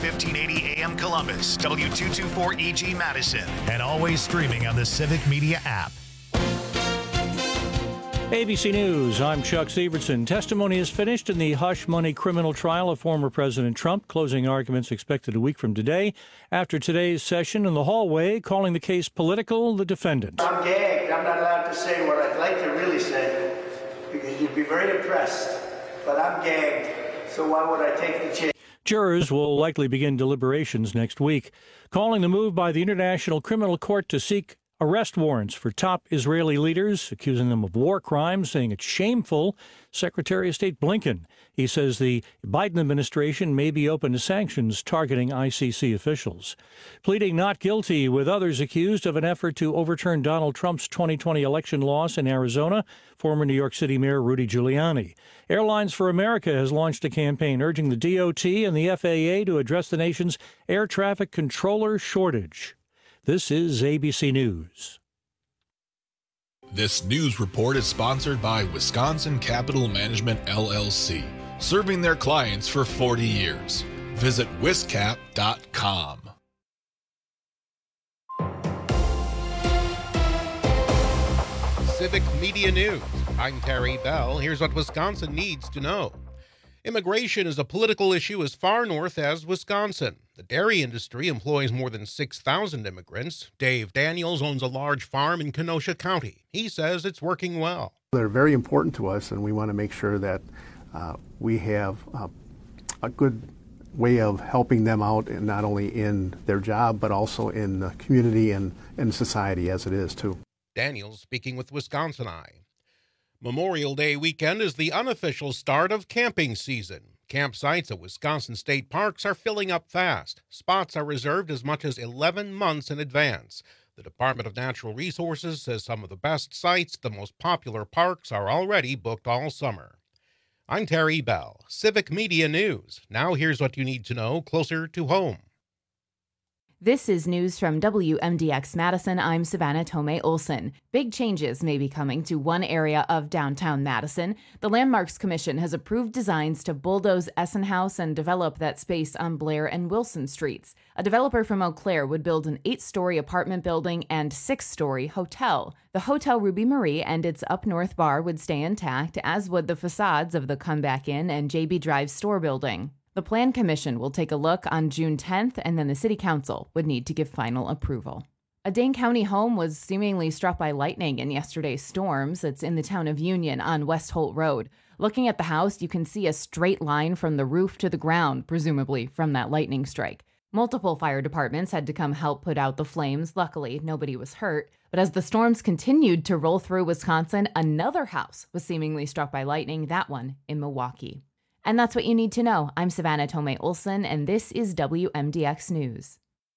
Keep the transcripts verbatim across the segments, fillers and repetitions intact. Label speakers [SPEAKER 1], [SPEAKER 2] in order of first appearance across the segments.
[SPEAKER 1] fifteen eighty A M Columbus, W two twenty-four E G Madison, and always streaming on the Civic Media app.
[SPEAKER 2] A B C News, I'm Chuck Severson. Testimony is finished in the hush money criminal trial of former President Trump. Closing arguments expected a week from today. After today's session in the hallway, calling the case political, the defendant.
[SPEAKER 3] I'm gagged. I'm not allowed to say what I'd like to really say because you'd be very impressed. But I'm gagged, so why would I take the chance?
[SPEAKER 2] Jurors will likely begin deliberations next week. Calling the move by the International Criminal Court to seek arrest warrants for top Israeli leaders, accusing them of war crimes, saying it's shameful. Secretary of State Blinken, he says the Biden administration may be open to sanctions targeting I C C officials. Pleading not guilty with others accused of an effort to overturn Donald Trump's twenty twenty election loss in Arizona, former New York City Mayor Rudy Giuliani. Airlines for America has launched a campaign urging the D O T and the F A A to address the nation's air traffic controller shortage. This is A B C News.
[SPEAKER 4] This news report is sponsored by Wisconsin Capital Management, L L C, serving their clients for forty years. Visit wiscap dot com.
[SPEAKER 5] Civic Media News. I'm Terry Bell. Here's what Wisconsin needs to know. Immigration is a political issue as far north as Wisconsin. The dairy industry employs more than six thousand immigrants. Dave Daniels owns a large farm in Kenosha County. He says it's working well.
[SPEAKER 6] They're very important to us, and we want to make sure that uh, we have uh, a good way of helping them out, and not only in their job, but also in the community and, and society as it is, too.
[SPEAKER 5] Daniels speaking with Wisconsin Eye. Memorial Day weekend is the unofficial start of camping season. Campsites at Wisconsin state parks are filling up fast. Spots are reserved as much as eleven months in advance. The Department of Natural Resources says some of the best sites, the most popular parks, are already booked all summer. I'm Terry Bell, Civic Media News. Now here's what you need to know closer to home.
[SPEAKER 7] This is news from W M D X Madison. I'm Savannah Tomei Olson. Big changes may be coming to one area of downtown Madison. The Landmarks Commission has approved designs to bulldoze Essen House and develop that space on Blair and Wilson Streets. A developer from Eau Claire would build an eight-story apartment building and six-story hotel. The Hotel Ruby Marie and its Up North bar would stay intact, as would the facades of the Comeback Inn and J B Drive store building. The Plan Commission will take a look on June tenth, and then the City Council would need to give final approval. A Dane County home was seemingly struck by lightning in yesterday's storms. It's in the town of Union on West Holt Road. Looking at the house, you can see a straight line from the roof to the ground, presumably from that lightning strike. Multiple fire departments had to come help put out the flames. Luckily, nobody was hurt. But as the storms continued to roll through Wisconsin, another house was seemingly struck by lightning, that one in Milwaukee. And that's what you need to know. I'm Savannah Tomei Olson, and this is W M D X News.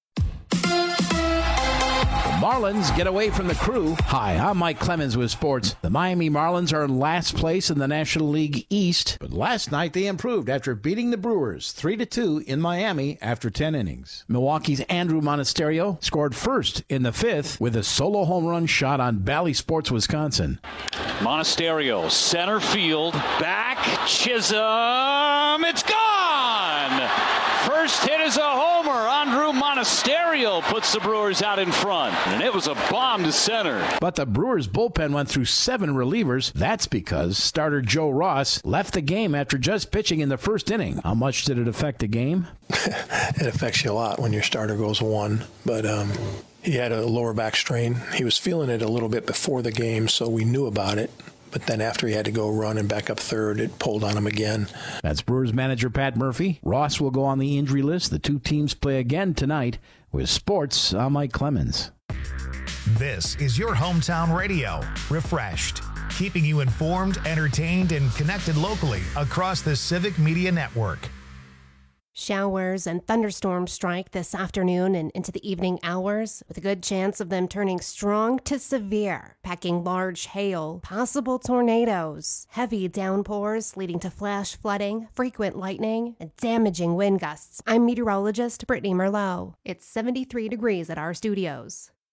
[SPEAKER 8] Marlins get away from the crew. Hi, I'm Mike Clemens with sports. The Miami Marlins are in last place in the National League East, but last night they improved after beating the Brewers three to two in Miami after ten innings. Milwaukee's Andrew Monasterio scored first in the fifth with a solo home run shot on Bally Sports, Wisconsin.
[SPEAKER 9] Monasterio, center field, back, Chisholm, it's gone! First hit is a homer. Andrew Monasterio puts the Brewers out in front, and it was a bomb to center.
[SPEAKER 8] But the Brewers bullpen went through seven relievers. That's because starter Joe Ross left the game after just pitching in the first inning. How much did it affect the game?
[SPEAKER 10] It affects you a lot when your starter goes one, but um, he had a lower back strain. He was feeling it a little bit before the game, so we knew about it. But then after he had to go run and back up third, it pulled on him again.
[SPEAKER 8] That's Brewers manager Pat Murphy. Ross will go on the injury list. The two teams play again tonight. With sports, I'm Mike Clemens.
[SPEAKER 1] This is your hometown radio, Refreshed, keeping you informed, entertained, and connected locally across the Civic Media Network.
[SPEAKER 11] Showers and thunderstorms strike this afternoon and into the evening hours, with a good chance of them turning strong to severe, packing large hail, possible tornadoes, heavy downpours leading to flash flooding, frequent lightning, and damaging wind gusts. I'm meteorologist Brittany Merlot. It's seventy-three degrees at our studios.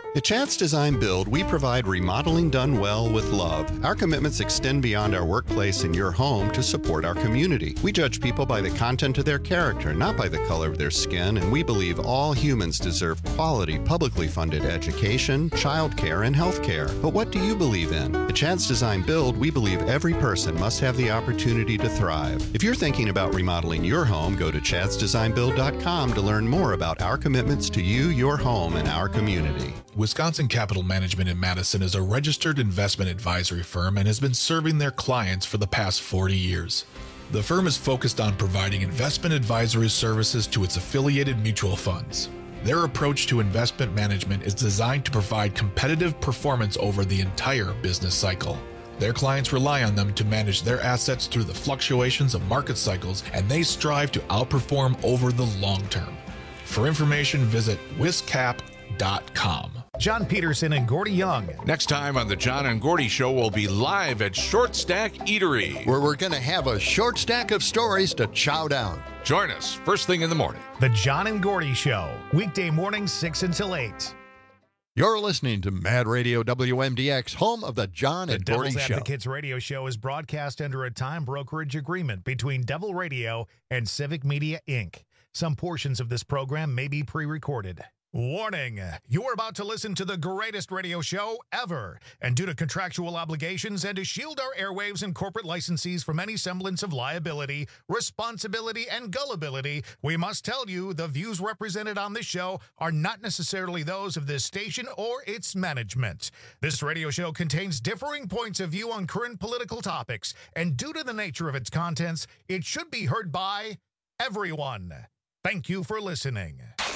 [SPEAKER 12] At Chance Design Build, we provide remodeling done well with love. Our commitments extend beyond our workplace and your home to support our community. We judge people by the content of their character, not by the color of their skin, and we believe all humans deserve quality, publicly funded education, childcare, and health care. But what do you believe in? At Chance Design Build, we believe every person must have the opportunity to thrive. If you're thinking about remodeling your home, go to chance design build dot com to learn more about our commitments to you, your home, and our community.
[SPEAKER 4] Wisconsin Capital Management in Madison is a registered investment advisory firm and has been serving their clients for the past forty years. The firm is focused on providing investment advisory services to its affiliated mutual funds. Their approach to investment management is designed to provide competitive performance over the entire business cycle. Their clients rely on them to manage their assets through the fluctuations of market cycles, and they strive to outperform over the long term. For information, visit wiscap dot com.
[SPEAKER 1] John Peterson and Gordy Young.
[SPEAKER 13] Next time on the John and Gordy Show, we'll be live at Short Stack Eatery,
[SPEAKER 14] where we're going to have a short stack of stories to chow down.
[SPEAKER 13] Join us first thing in the morning.
[SPEAKER 1] The John and Gordy Show, weekday mornings six until eight.
[SPEAKER 14] You're listening to Mad Radio W M D X, home of the John and
[SPEAKER 1] the
[SPEAKER 14] Gordy
[SPEAKER 1] Devil's
[SPEAKER 14] Show.
[SPEAKER 1] Advocates radio show is broadcast under a time brokerage agreement between Devil Radio and Civic Media, Incorporated. Some portions of this program may be pre-recorded. Warning, you're about to listen to the greatest radio show ever, and due to contractual obligations and to shield our airwaves and corporate licensees from any semblance of liability, responsibility, and gullibility, we must tell you the views represented on this show are not necessarily those of this station or its management. This radio show contains differing points of view on current political topics, and due to the nature of its contents, it should be heard by everyone. Thank you for listening.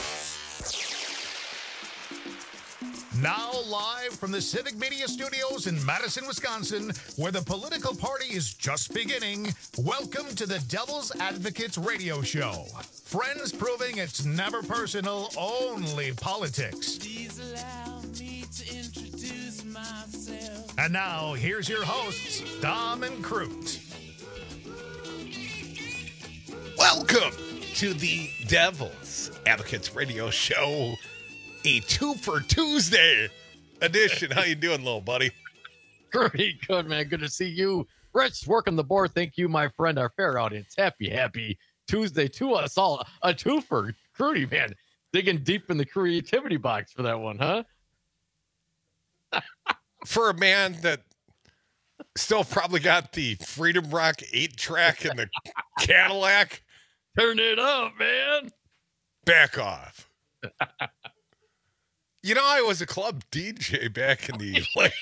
[SPEAKER 1] Now live from the Civic Media Studios in Madison, Wisconsin, where the political party is just beginning, welcome to the Devil's Advocates radio show. Friends proving it's never personal, only politics. Please allow me to introduce myself. And now, here's your hosts, Dom and Crute.
[SPEAKER 5] Welcome to the Devil's Advocates radio show. A two for Tuesday edition. How you doing, little buddy?
[SPEAKER 15] Pretty good, man. Good to see you. Rich, working the board. Thank you, my friend, our fair audience. Happy, happy Tuesday to us all. A twofer. Crudy, man. Digging deep in the creativity box for that one, huh?
[SPEAKER 5] For a man that still probably got the Freedom Rock eight track in the Cadillac.
[SPEAKER 15] Turn it up, man.
[SPEAKER 5] Back off. You know, I was a club D J back in the late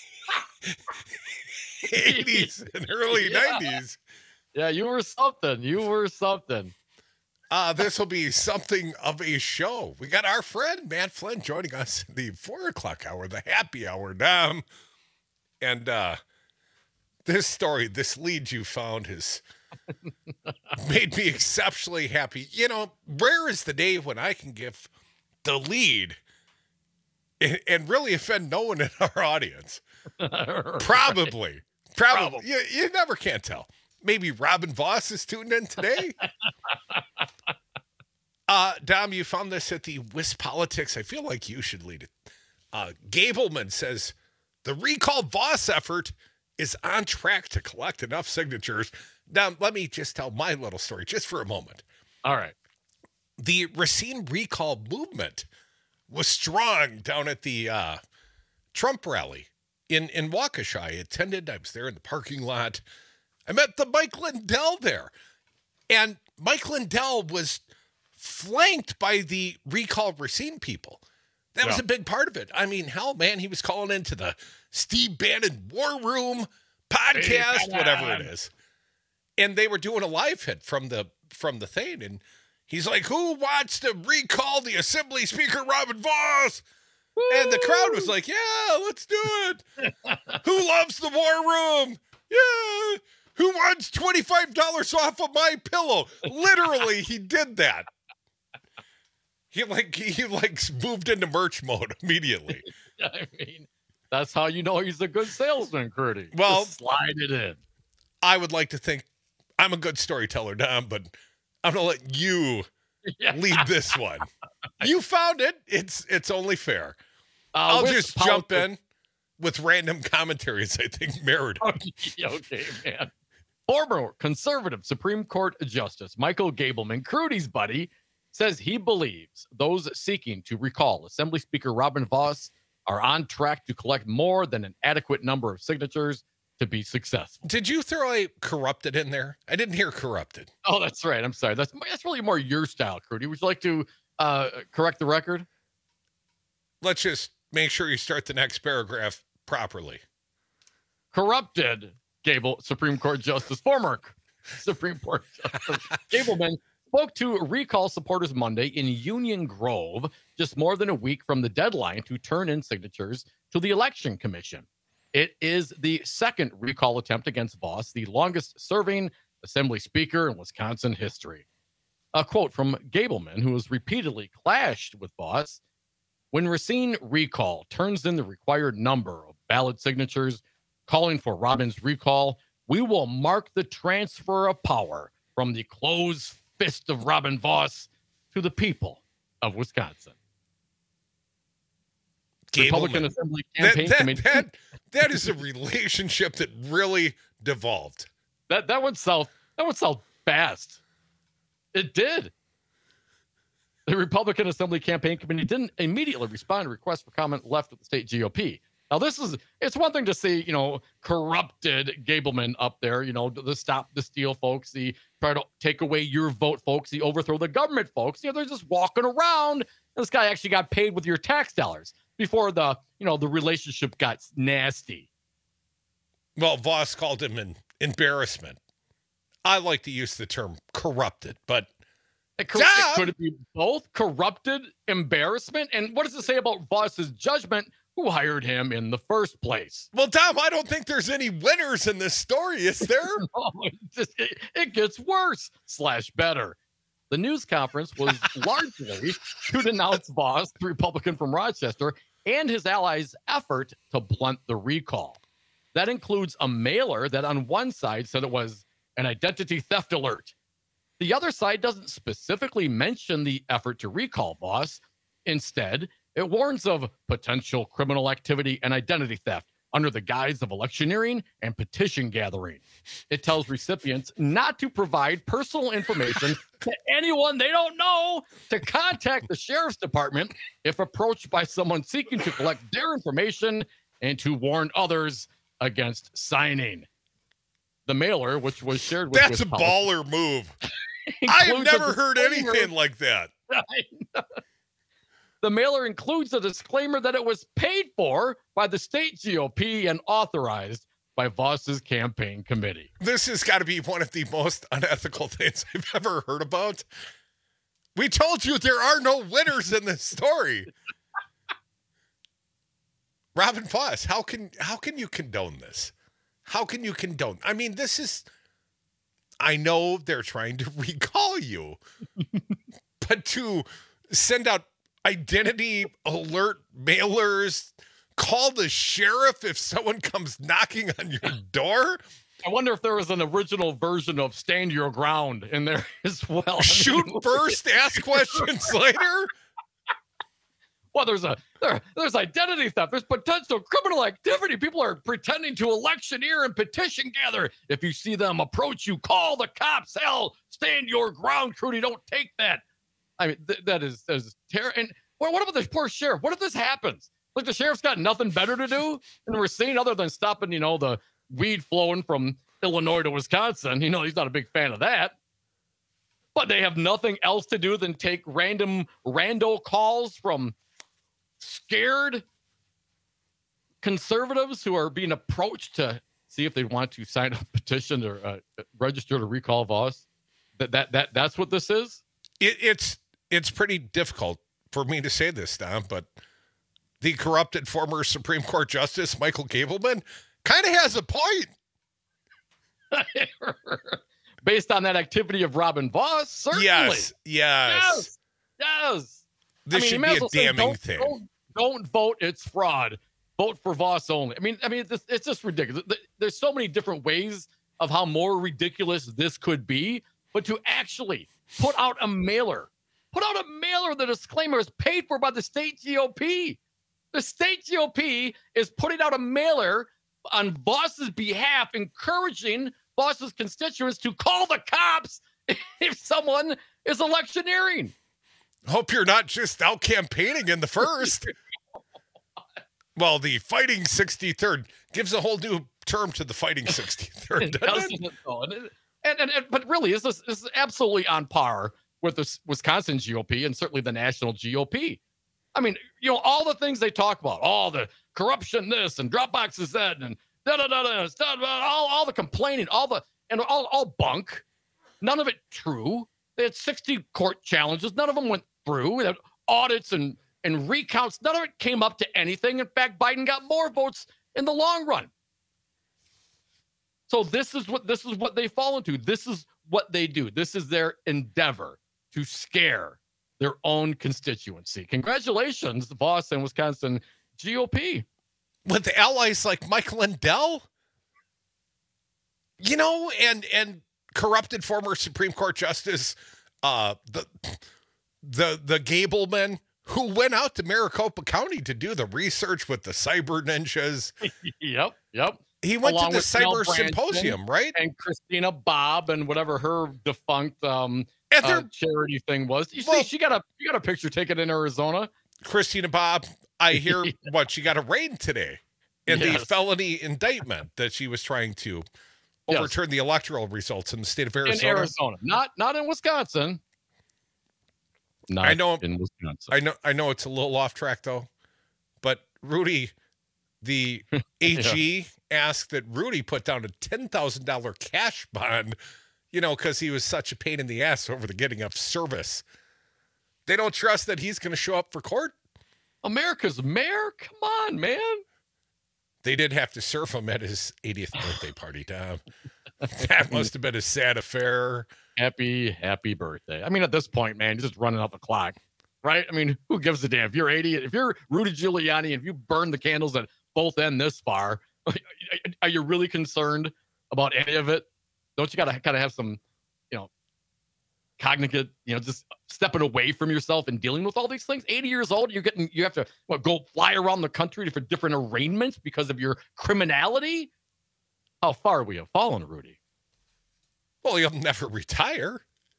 [SPEAKER 5] eighties and early yeah. nineties.
[SPEAKER 15] Yeah, you were something. You were something.
[SPEAKER 5] Uh, this will be something of a show. We got our friend Matt Flynn joining us in the four o'clock hour, the happy hour, Dom. And uh, this story, this lead you found has made me exceptionally happy. You know, rare is the day when I can give the lead and really offend no one in our audience. Probably. Probably. Probably. You, you never can tell. Maybe Robin Voss is tuned in today. uh, Dom, you found this at the Wisp Politics. I feel like you should lead it. Uh, Gableman says, the recall Voss effort is on track to collect enough signatures. Now, let me just tell my little story just for a moment.
[SPEAKER 15] All right.
[SPEAKER 5] The Racine recall movement was strong down at the uh, Trump rally in, in Waukesha. I attended. I was there in the parking lot. I met the Mike Lindell there. And Mike Lindell was flanked by the recall Racine people. That yeah. was a big part of it. I mean, hell, man, he was calling into the Steve Bannon War Room podcast, whatever it is. And they were doing a live hit from the from the thing. And he's like, who wants to recall the Assembly Speaker, Robin Voss? Woo! And the crowd was like, yeah, let's do it. Who loves the War Room? Yeah. Who wants twenty-five dollars off of my pillow? Literally, he did that. He like he like moved into merch mode immediately.
[SPEAKER 15] I mean, that's how you know he's a good salesman, Curdy.
[SPEAKER 5] Well,
[SPEAKER 15] just slide it in.
[SPEAKER 5] I would like to think I'm a good storyteller, Dom, but I'm gonna let you yeah. lead this one. You found it. It's it's only fair. I'll
[SPEAKER 15] with
[SPEAKER 5] just
[SPEAKER 15] politics-
[SPEAKER 5] jump in with random commentaries I think merit.
[SPEAKER 15] Okay, man. Former conservative Supreme Court Justice Michael Gableman, Crudy's buddy, says he believes those seeking to recall Assembly Speaker Robin Vos are on track to collect more than an adequate number of signatures to be successful.
[SPEAKER 5] Did you throw a corrupted in there? I didn't hear corrupted.
[SPEAKER 15] Oh, that's right. I'm sorry. That's that's really more your style, Crudy. Would you like to uh, correct the record?
[SPEAKER 5] Let's just make sure you start the next paragraph properly.
[SPEAKER 15] Corrupted Gable, Supreme Court Justice, former Supreme Court Justice Gableman spoke to recall supporters Monday in Union Grove, just more than a week from the deadline to turn in signatures to the Election Commission. It is the second recall attempt against Vos, the longest-serving Assembly Speaker in Wisconsin history. A quote from Gableman, who has repeatedly clashed with Vos: "When Racine Recall turns in the required number of ballot signatures calling for Robin's recall, we will mark the transfer of power from the closed fist of Robin Vos to the people of Wisconsin."
[SPEAKER 5] Gableman.
[SPEAKER 15] Republican Assembly Campaign
[SPEAKER 5] that, that,
[SPEAKER 15] Committee.
[SPEAKER 5] That, that is a relationship that really devolved.
[SPEAKER 15] That that went south. That went south fast. It did. The Republican Assembly Campaign Committee didn't immediately respond to requests for comment left with the state G O P. Now, this is, it's one thing to see, you know, corrupted Gableman up there, you know, the stop the steal folks, the try to take away your vote folks, the overthrow the government folks. You know, they're just walking around. This guy actually got paid with your tax dollars before the, you know, the relationship got nasty.
[SPEAKER 5] Well, Vos called him an embarrassment. I like to use the term corrupted, but
[SPEAKER 15] It could, it could it be both corrupted embarrassment? And what does it say about Vos's judgment? Who hired him in the first place?
[SPEAKER 5] Well, Tom, I don't think there's any winners in this story, is there?
[SPEAKER 15] no, it, just, it, it gets worse slash better. The news conference was largely to denounce Vos, the Republican from Rochester, and his allies' effort to blunt the recall. That includes a mailer that on one side said it was an identity theft alert. The other side doesn't specifically mention the effort to recall Vos. Instead, it warns of potential criminal activity and identity theft under the guise of electioneering and petition gathering. It tells recipients not to provide personal information to anyone they don't know, to contact the sheriff's department if approached by someone seeking to collect their information, and to warn others against signing. The mailer, which was shared with
[SPEAKER 5] That's a baller move. I have never heard anything like that.
[SPEAKER 15] The mailer includes a disclaimer that it was paid for by the state G O P and authorized by Vos's campaign committee.
[SPEAKER 5] This has got to be one of the most unethical things I've ever heard about. We told you there are no winners in this story. Robin Vos, how can how can you condone this? How can you condone? I mean, this is, I know they're trying to recall you, but to send out identity alert mailers, call the sheriff if someone comes knocking on your door.
[SPEAKER 15] I wonder if there was an original version of Stand Your Ground in there as well.
[SPEAKER 5] Shoot first, ask questions later.
[SPEAKER 15] Well, there's a there, there's identity theft. There's potential criminal activity. People are pretending to electioneer and petition gather. If you see them approach you, call the cops. Hell, stand your ground, Crudy. Don't take that. I mean, th- that is that is terrible. And what, what about this poor sheriff? What if this happens? Like the sheriff's got nothing better to do, and we're seeing other than stopping, you know, the weed flowing from Illinois to Wisconsin. You know, he's not a big fan of that. But they have nothing else to do than take random rando calls from scared conservatives who are being approached to see if they want to sign a petition or uh, register to recall Vos. That that that that's what this is.
[SPEAKER 5] It, it's it's pretty difficult for me to say this, Tom, but the corrupted former Supreme Court Justice Michael Gableman kind of has a point.
[SPEAKER 15] Based on that activity of Robin Vos, certainly.
[SPEAKER 5] Yes, yes,
[SPEAKER 15] yes, yes.
[SPEAKER 5] This
[SPEAKER 15] I mean,
[SPEAKER 5] should
[SPEAKER 15] may
[SPEAKER 5] be
[SPEAKER 15] as
[SPEAKER 5] a
[SPEAKER 15] well say,
[SPEAKER 5] damning
[SPEAKER 15] don't,
[SPEAKER 5] thing.
[SPEAKER 15] Don't, don't vote. It's fraud. Vote for Vos only. I mean, I mean, it's, it's just ridiculous. There's so many different ways of how more ridiculous this could be, but to actually put out a mailer, put out a mailer, the disclaimer is paid for by the state G O P. The state G O P is putting out a mailer on Voss's behalf, encouraging Voss's constituents to call the cops if someone is electioneering.
[SPEAKER 16] Hope you're not just out campaigning in the first. Well, the Fighting sixty-third gives a whole new term to the Fighting sixty-third, doesn't it?
[SPEAKER 15] And, and, and, but really, this is, this is absolutely on par with the Wisconsin G O P and certainly the national G O P. I mean, you know, all the things they talk about, all the corruption, this and Dropboxes that, and da da da da, all all the complaining, all the and all all bunk. None of it true. They had sixty court challenges. None of them went through. They had audits and and recounts. None of it came up to anything. In fact, Biden got more votes in the long run. So this is what this is what they fall into. This is what they do. This is their endeavor to scare their own constituency. Congratulations, the Voss and Wisconsin G O P.
[SPEAKER 16] With allies like Mike Lindell, you know, and and corrupted former Supreme Court Justice, uh, the the the Gableman, who went out to Maricopa County to do the research with the cyber ninjas.
[SPEAKER 15] Yep, yep.
[SPEAKER 16] He went
[SPEAKER 15] Along
[SPEAKER 16] to the cyber
[SPEAKER 15] Branson
[SPEAKER 16] symposium, right?
[SPEAKER 15] And Christina Bobb and whatever her defunct um
[SPEAKER 16] and
[SPEAKER 15] uh, charity thing was. You
[SPEAKER 16] well,
[SPEAKER 15] see, she got a you got a picture taken in Arizona.
[SPEAKER 16] Christina Bobb, I hear what she got arraigned today in yes. the felony indictment that she was trying to overturn yes. the electoral results in the state of Arizona.
[SPEAKER 15] In Arizona, not not in Wisconsin. Not
[SPEAKER 16] I know
[SPEAKER 15] in Wisconsin.
[SPEAKER 16] I know I know it's a little off track though, but Rudy, the A G, yeah. asked that Rudy put down a ten thousand dollars cash bond, you know, because he was such a pain in the ass over the getting of service. They don't trust that he's going to show up for court.
[SPEAKER 15] America's mayor? Come on, man.
[SPEAKER 16] They did have to serve him at his eightieth birthday party, Tom. That must have been a sad affair.
[SPEAKER 15] Happy, happy birthday. I mean, at this point, man, you're just running out the clock, right? I mean, who gives a damn? If you're eighty, if you're Rudy Giuliani, if you burn the candles at both end this far, are you really concerned about any of it? Don't you got to kind of have some, you know, cognitive, you know, just stepping away from yourself and dealing with all these things? eighty years old, you're getting, you have to what, go fly around the country for different arraignments because of your criminality? How far we have fallen, Rudy.
[SPEAKER 16] Well, he'll never retire.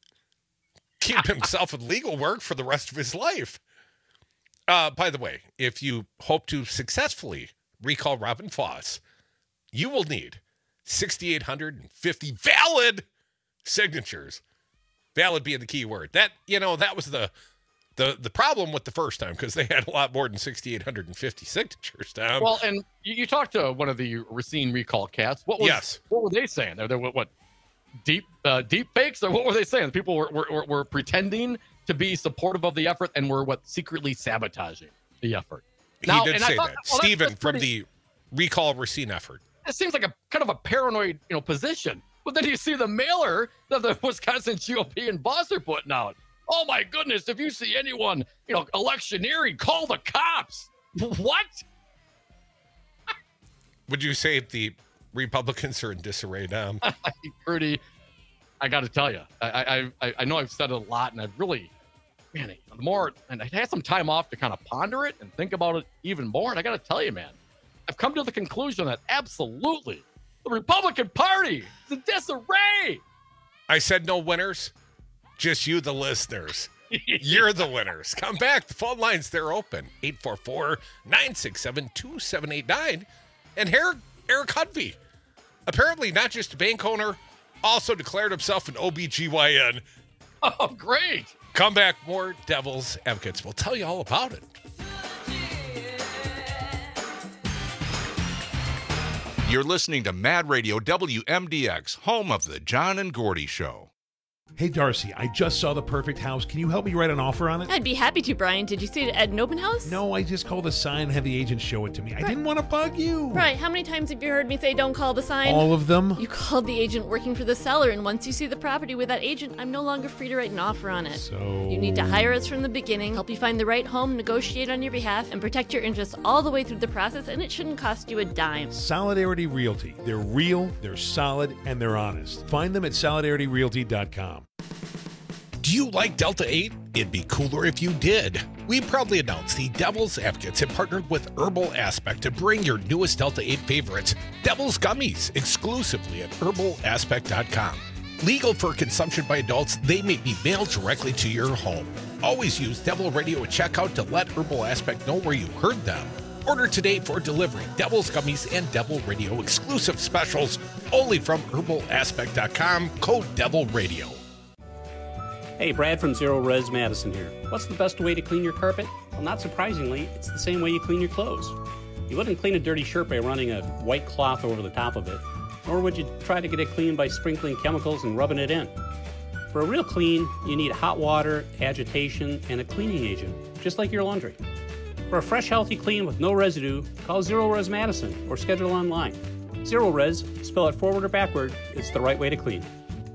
[SPEAKER 16] Keep himself in legal work for the rest of his life. Uh, by the way, if you hope to successfully recall Robin Voss, you will need six thousand eight hundred fifty valid signatures. Valid being the key word. That, you know, that was the the the problem with the first time, because they had a lot more than six thousand eight hundred fifty signatures down.
[SPEAKER 15] Well, and you, you talked to one of the Racine recall cats. What was,
[SPEAKER 16] yes.
[SPEAKER 15] What were they saying? They're, they're what, what deep uh, deep fakes, or what were they saying? People were, were were pretending to be supportive of the effort and were what secretly sabotaging the effort.
[SPEAKER 16] Now, he did say thought, that. Well, Stephen that's, that's from pretty, the recall Racine effort.
[SPEAKER 15] It seems like a kind of a paranoid, you know, position. But then you see the mailer that the Wisconsin G O P and Voss are putting out. Oh my goodness! If you see anyone, you know, electioneering, call the cops. What?
[SPEAKER 16] Would you say the Republicans are in disarray now?
[SPEAKER 15] Rudy, I got to tell you, I, I I know I've said it a lot, and I've really, man, the more, and I had some time off to kind of ponder it and think about it even more. And I got to tell you, man, I've come to the conclusion that absolutely the Republican Party is in disarray.
[SPEAKER 16] I said no winners, just you, the listeners. You're the winners. Come back. The phone lines, they're open. eight four four, nine six seven, two seven eight nine. And here, Eric Hudvey, apparently not just a bank owner, also declared himself an O B G Y N.
[SPEAKER 15] Oh, great.
[SPEAKER 16] Come back. More Devil's Advocates. We'll tell you all about it.
[SPEAKER 13] You're listening to Mad Radio W M D X, home of the John and Gordy Show.
[SPEAKER 17] Hey, Darcy, I just saw the perfect house. Can you help me write an offer on it?
[SPEAKER 18] I'd be happy to, Brian. Did you see it at an open house?
[SPEAKER 17] No, I just called the sign and had the agent show it to me. I right. didn't want to bug you.
[SPEAKER 18] Right. How many times have you heard me say don't call the sign?
[SPEAKER 17] All of them.
[SPEAKER 18] You called the agent working for the seller, and once you see the property with that agent, I'm no longer free to write an offer on it.
[SPEAKER 17] So...
[SPEAKER 18] You need to hire us from the beginning, help you find the right home, negotiate on your behalf, and protect your interests all the way through the process, and it shouldn't cost you a dime.
[SPEAKER 17] Solidarity Realty. They're real, they're solid, and they're honest. Find them at solidarity realty dot com.
[SPEAKER 16] Do you like Delta eight? It'd be cooler if you did. We proudly announce the Devil's Advocates have partnered with Herbal Aspect to bring your newest Delta eight favorites, Devil's Gummies, exclusively at herbal aspect dot com. Legal for consumption by adults, they may be mailed directly to your home. Always use Devil Radio at checkout to let Herbal Aspect know where you heard them. Order today for delivery. Devil's Gummies and Devil Radio exclusive specials only from herbal aspect dot com, code Devil Radio.
[SPEAKER 19] Hey, Brad from Zero Res Madison here. What's the best way to clean your carpet? Well, not surprisingly, it's the same way you clean your clothes. You wouldn't clean a dirty shirt by running a white cloth over the top of it, nor would you try to get it clean by sprinkling chemicals and rubbing it in. For a real clean, you need hot water, agitation, and a cleaning agent, just like your laundry. For a fresh, healthy clean with no residue, call Zero Res Madison or schedule online. Zero Res, spell it forward or backward, it's the right way to clean.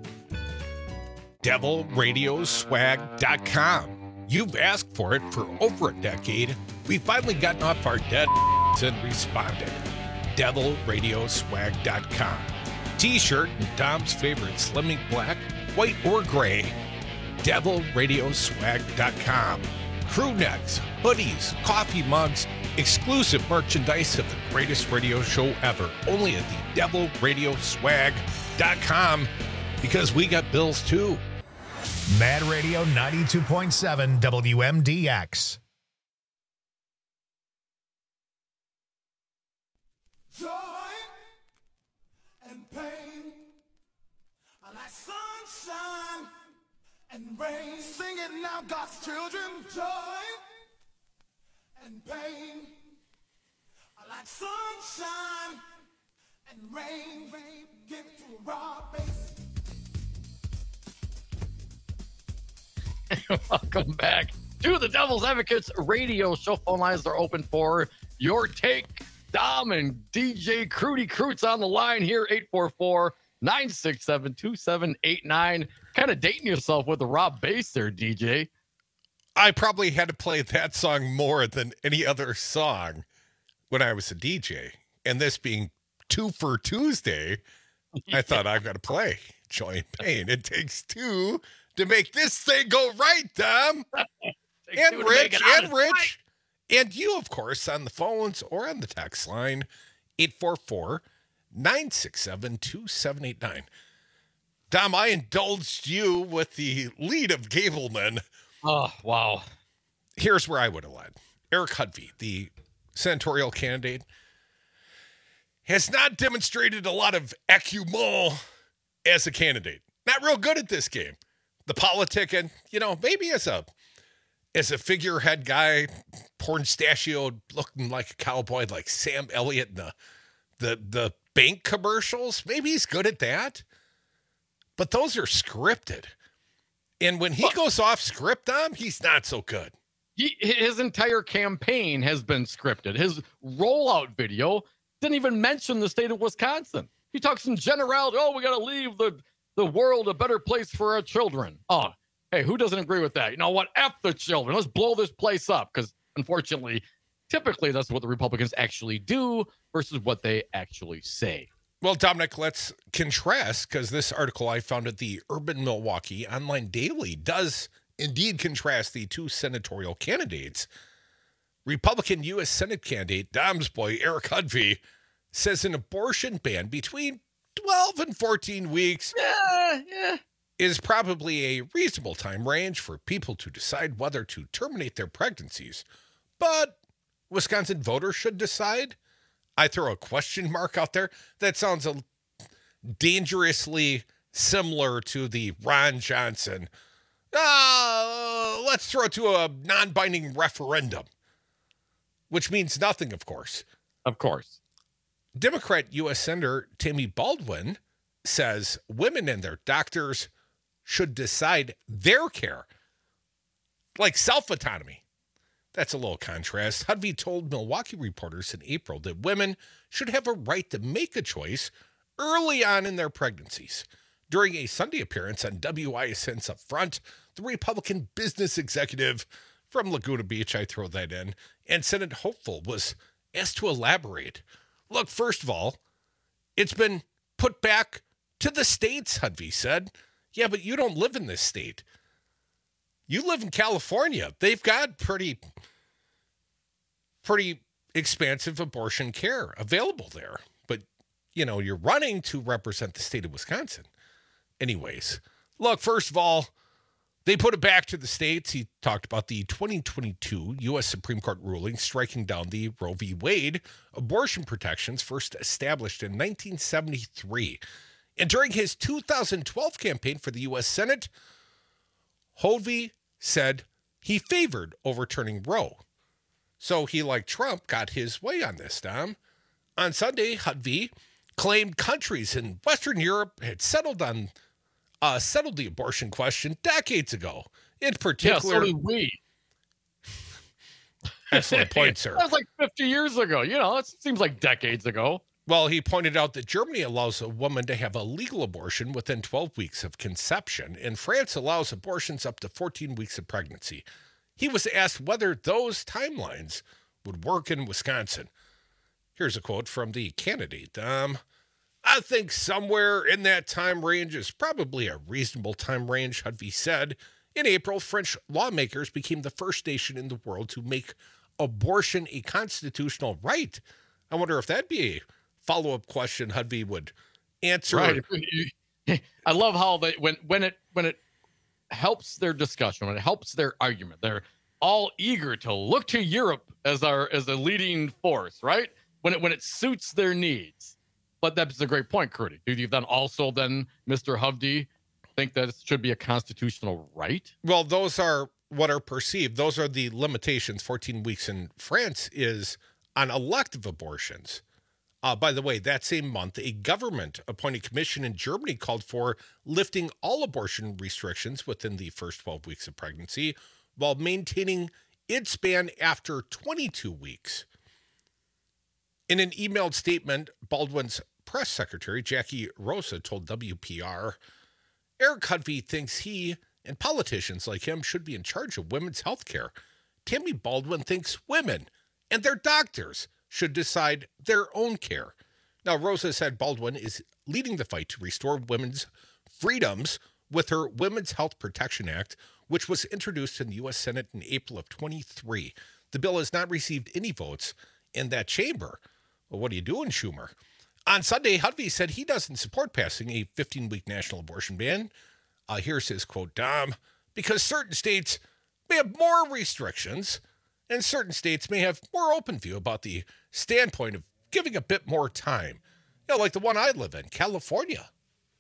[SPEAKER 16] devil radio swag dot com. You've asked for it for over a decade. We've finally gotten off our dead and responded. devil radio swag dot com. T-shirt and Dom's favorite Slimming Black, white or gray. devil radio swag dot com. Crew necks, hoodies, coffee mugs, exclusive merchandise of the greatest radio show ever. Only at the devil radio swag dot com, because we got bills too.
[SPEAKER 1] Mad Radio ninety-two point seven W M D X.
[SPEAKER 20] Joy and pain are like sunshine and rain. Sing it now, God's children. Joy and pain are like sunshine and rain. Rain, give it to a raw bass.
[SPEAKER 15] Welcome back to the Devil's Advocates radio show. Phone lines are open for your take. Dom and D J Crudy Croots on the line here, eight four four, nine six seven, two seven eight nine. Kind of dating yourself with the raw bass there, D J.
[SPEAKER 16] I probably had to play that song more than any other song when I was a D J. And this being Two for Tuesday, I thought I've got to play Joy and Pain. It takes two to make this thing go right, Dom. And Rich, and Rich. And you, of course, on the phones or on the text line, eight four four, nine six seven, two seven eight nine. Dom, I indulged you with the lead of Gableman.
[SPEAKER 15] Oh, wow.
[SPEAKER 16] Here's where I would have led. Eric Hudvey, the senatorial candidate, has not demonstrated a lot of acumen as a candidate. Not real good at this game. The politicking, you know, maybe as a as a figurehead guy, porn stachioed, looking like a cowboy like Sam Elliott in the, the, the bank commercials, maybe he's good at that. But those are scripted. And when he well, goes off script, Dom, he's not so good.
[SPEAKER 15] He, his entire campaign has been scripted. His rollout video didn't even mention the state of Wisconsin. He talks in generality, oh, we got to leave the, the world a better place for our children. Oh, hey, who doesn't agree with that? You know what? F the children. Let's blow this place up. Because unfortunately, typically that's what the Republicans actually do versus what they actually say.
[SPEAKER 16] Well, Dominic, let's contrast, because this article I found at the Urban Milwaukee Online Daily does indeed contrast the two senatorial candidates. Republican U S Senate candidate Dom's boy Eric Hudvey says an abortion ban between twelve and fourteen weeks
[SPEAKER 15] yeah, yeah.
[SPEAKER 16] is probably a reasonable time range for people to decide whether to terminate their pregnancies. But Wisconsin voters should decide. I throw a question mark out there. That sounds a dangerously similar to the Ron Johnson. Uh, let's throw it to a non-binding referendum, which means nothing, of course.
[SPEAKER 15] Of course.
[SPEAKER 16] Democrat U S Senator Tammy Baldwin says women and their doctors should decide their care, like self-autonomy. That's a little contrast. Hudvey told Milwaukee reporters in April that women should have a right to make a choice early on in their pregnancies. During a Sunday appearance on W I S N's Up Front, the Republican business executive from Laguna Beach, I throw that in, and Senate hopeful was asked to elaborate. Look, first of all, it's been put back to the states, Hudvey said. Yeah, but you don't live in this state. You live in California. They've got pretty, pretty expansive abortion care available there. But, you know, you're running to represent the state of Wisconsin. Anyways, look, first of all, they put it back to the states. He talked about the twenty twenty-two U S Supreme Court ruling striking down the Roe v. Wade abortion protections first established in nineteen seventy-three. And during his two thousand twelve campaign for the U S Senate, Hovey said he favored overturning Roe. So he, like Trump, got his way on this, Dom. On Sunday, Hovey claimed countries in Western Europe had settled on Uh, settled the abortion question decades ago. In particular,
[SPEAKER 15] yeah, so did we.
[SPEAKER 16] Excellent point, sir.
[SPEAKER 15] That was like fifty years ago. You know, it seems like decades ago.
[SPEAKER 16] Well, he pointed out that Germany allows a woman to have a legal abortion within twelve weeks of conception, and France allows abortions up to fourteen weeks of pregnancy. He was asked whether those timelines would work in Wisconsin. Here's a quote from the candidate. Um, I think somewhere in that time range is probably a reasonable time range, Hovey said. In April, French lawmakers became the first nation in the world to make abortion a constitutional right. I wonder if that'd be a follow-up question Hovey would answer.
[SPEAKER 15] Right. I love how they when when it when it helps their discussion, when it helps their argument, they're all eager to look to Europe as our as a leading force, right? When it when it suits their needs. But that's a great point, Crudy. Do you then also then, Mister Hovey, think that it should be a constitutional right?
[SPEAKER 16] Well, those are what are perceived. Those are the limitations. fourteen weeks in France is on elective abortions. Uh, by the way, that same month, a government-appointed commission in Germany called for lifting all abortion restrictions within the first twelve weeks of pregnancy while maintaining its ban after twenty-two weeks. In an emailed statement, Baldwin's press secretary, Jackie Rosa, told W P R, Eric Hovey thinks he and politicians like him should be in charge of women's health care. Tammy Baldwin thinks women and their doctors should decide their own care. Now, Rosa said Baldwin is leading the fight to restore women's freedoms with her Women's Health Protection Act, which was introduced in the U S Senate in April of twenty-three. The bill has not received any votes in that chamber. Well, what are you doing, Schumer? On Sunday, Hovey said he doesn't support passing a fifteen-week national abortion ban. Uh, here's his quote, Dom, because certain states may have more restrictions and certain states may have more open view about the standpoint of giving a bit more time. You know, like the one I live in, California.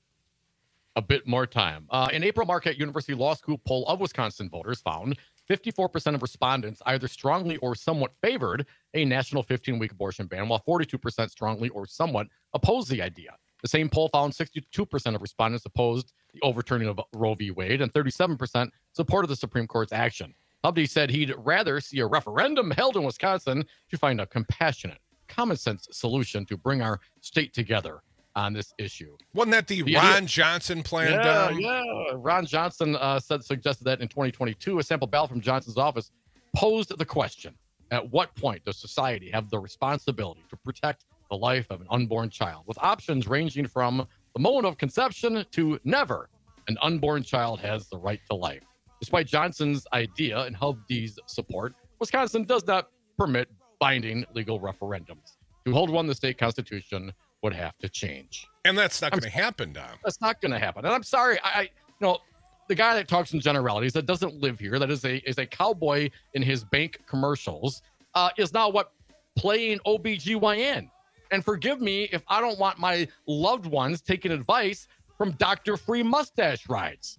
[SPEAKER 15] A bit more time. Uh, an April Marquette University Law School poll of Wisconsin voters found fifty-four percent of respondents either strongly or somewhat favored a national fifteen-week abortion ban, while forty-two percent strongly or somewhat opposed the idea. The same poll found sixty-two percent of respondents opposed the overturning of Roe v. Wade, and thirty-seven percent supported the Supreme Court's action. Hovey said he'd rather see a referendum held in Wisconsin to find a compassionate, common-sense solution to bring our state together on this issue.
[SPEAKER 16] Wasn't that the, the Ron idea? Johnson plan?
[SPEAKER 15] Yeah,
[SPEAKER 16] down?
[SPEAKER 15] yeah. Ron Johnson uh, said suggested that in twenty twenty-two, a sample ballot from Johnson's office posed the question: at what point does society have the responsibility to protect the life of an unborn child? With options ranging from the moment of conception to never, an unborn child has the right to life. Despite Johnson's idea and Hovey's support, Wisconsin does not permit binding legal referendums. To hold one, the state constitution would have to change.
[SPEAKER 16] And that's not going to happen, Dom.
[SPEAKER 15] That's not going to happen. And I'm sorry, I, I, you know, the guy that talks in generalities, that doesn't live here, that is a is a cowboy in his bank commercials, uh, is now what playing O B G Y N. And forgive me if I don't want my loved ones taking advice from Doctor Free Mustache Rides.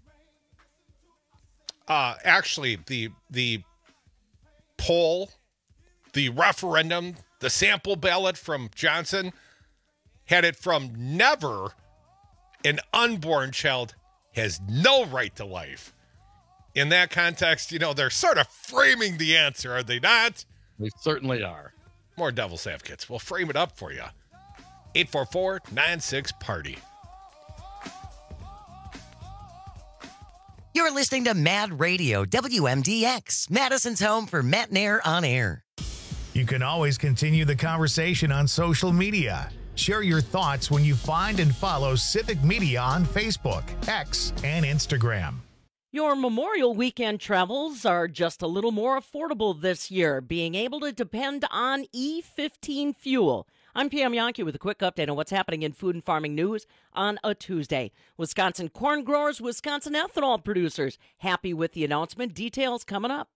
[SPEAKER 16] Uh, actually, the the poll, the referendum, the sample ballot from Johnson had it from never, an unborn child has no right to life. In that context, you know, they're sort of framing the answer, are they not?
[SPEAKER 15] They certainly are.
[SPEAKER 16] More devil's advocates. We'll frame it up for you. eight four four, nine six, party.
[SPEAKER 21] You're listening to Mad Radio, W M D X, Madison's home for Matt Nair on air.
[SPEAKER 1] You can always continue the conversation on social media. Share your thoughts when you find and follow Civic Media on Facebook, X, and Instagram.
[SPEAKER 3] Your Memorial Weekend travels are just a little more affordable this year, being able to depend on E fifteen fuel. I'm Pam Yankee with a quick update on what's happening in food and farming news on a Tuesday. Wisconsin corn growers, Wisconsin ethanol producers, happy with the announcement. Details coming up.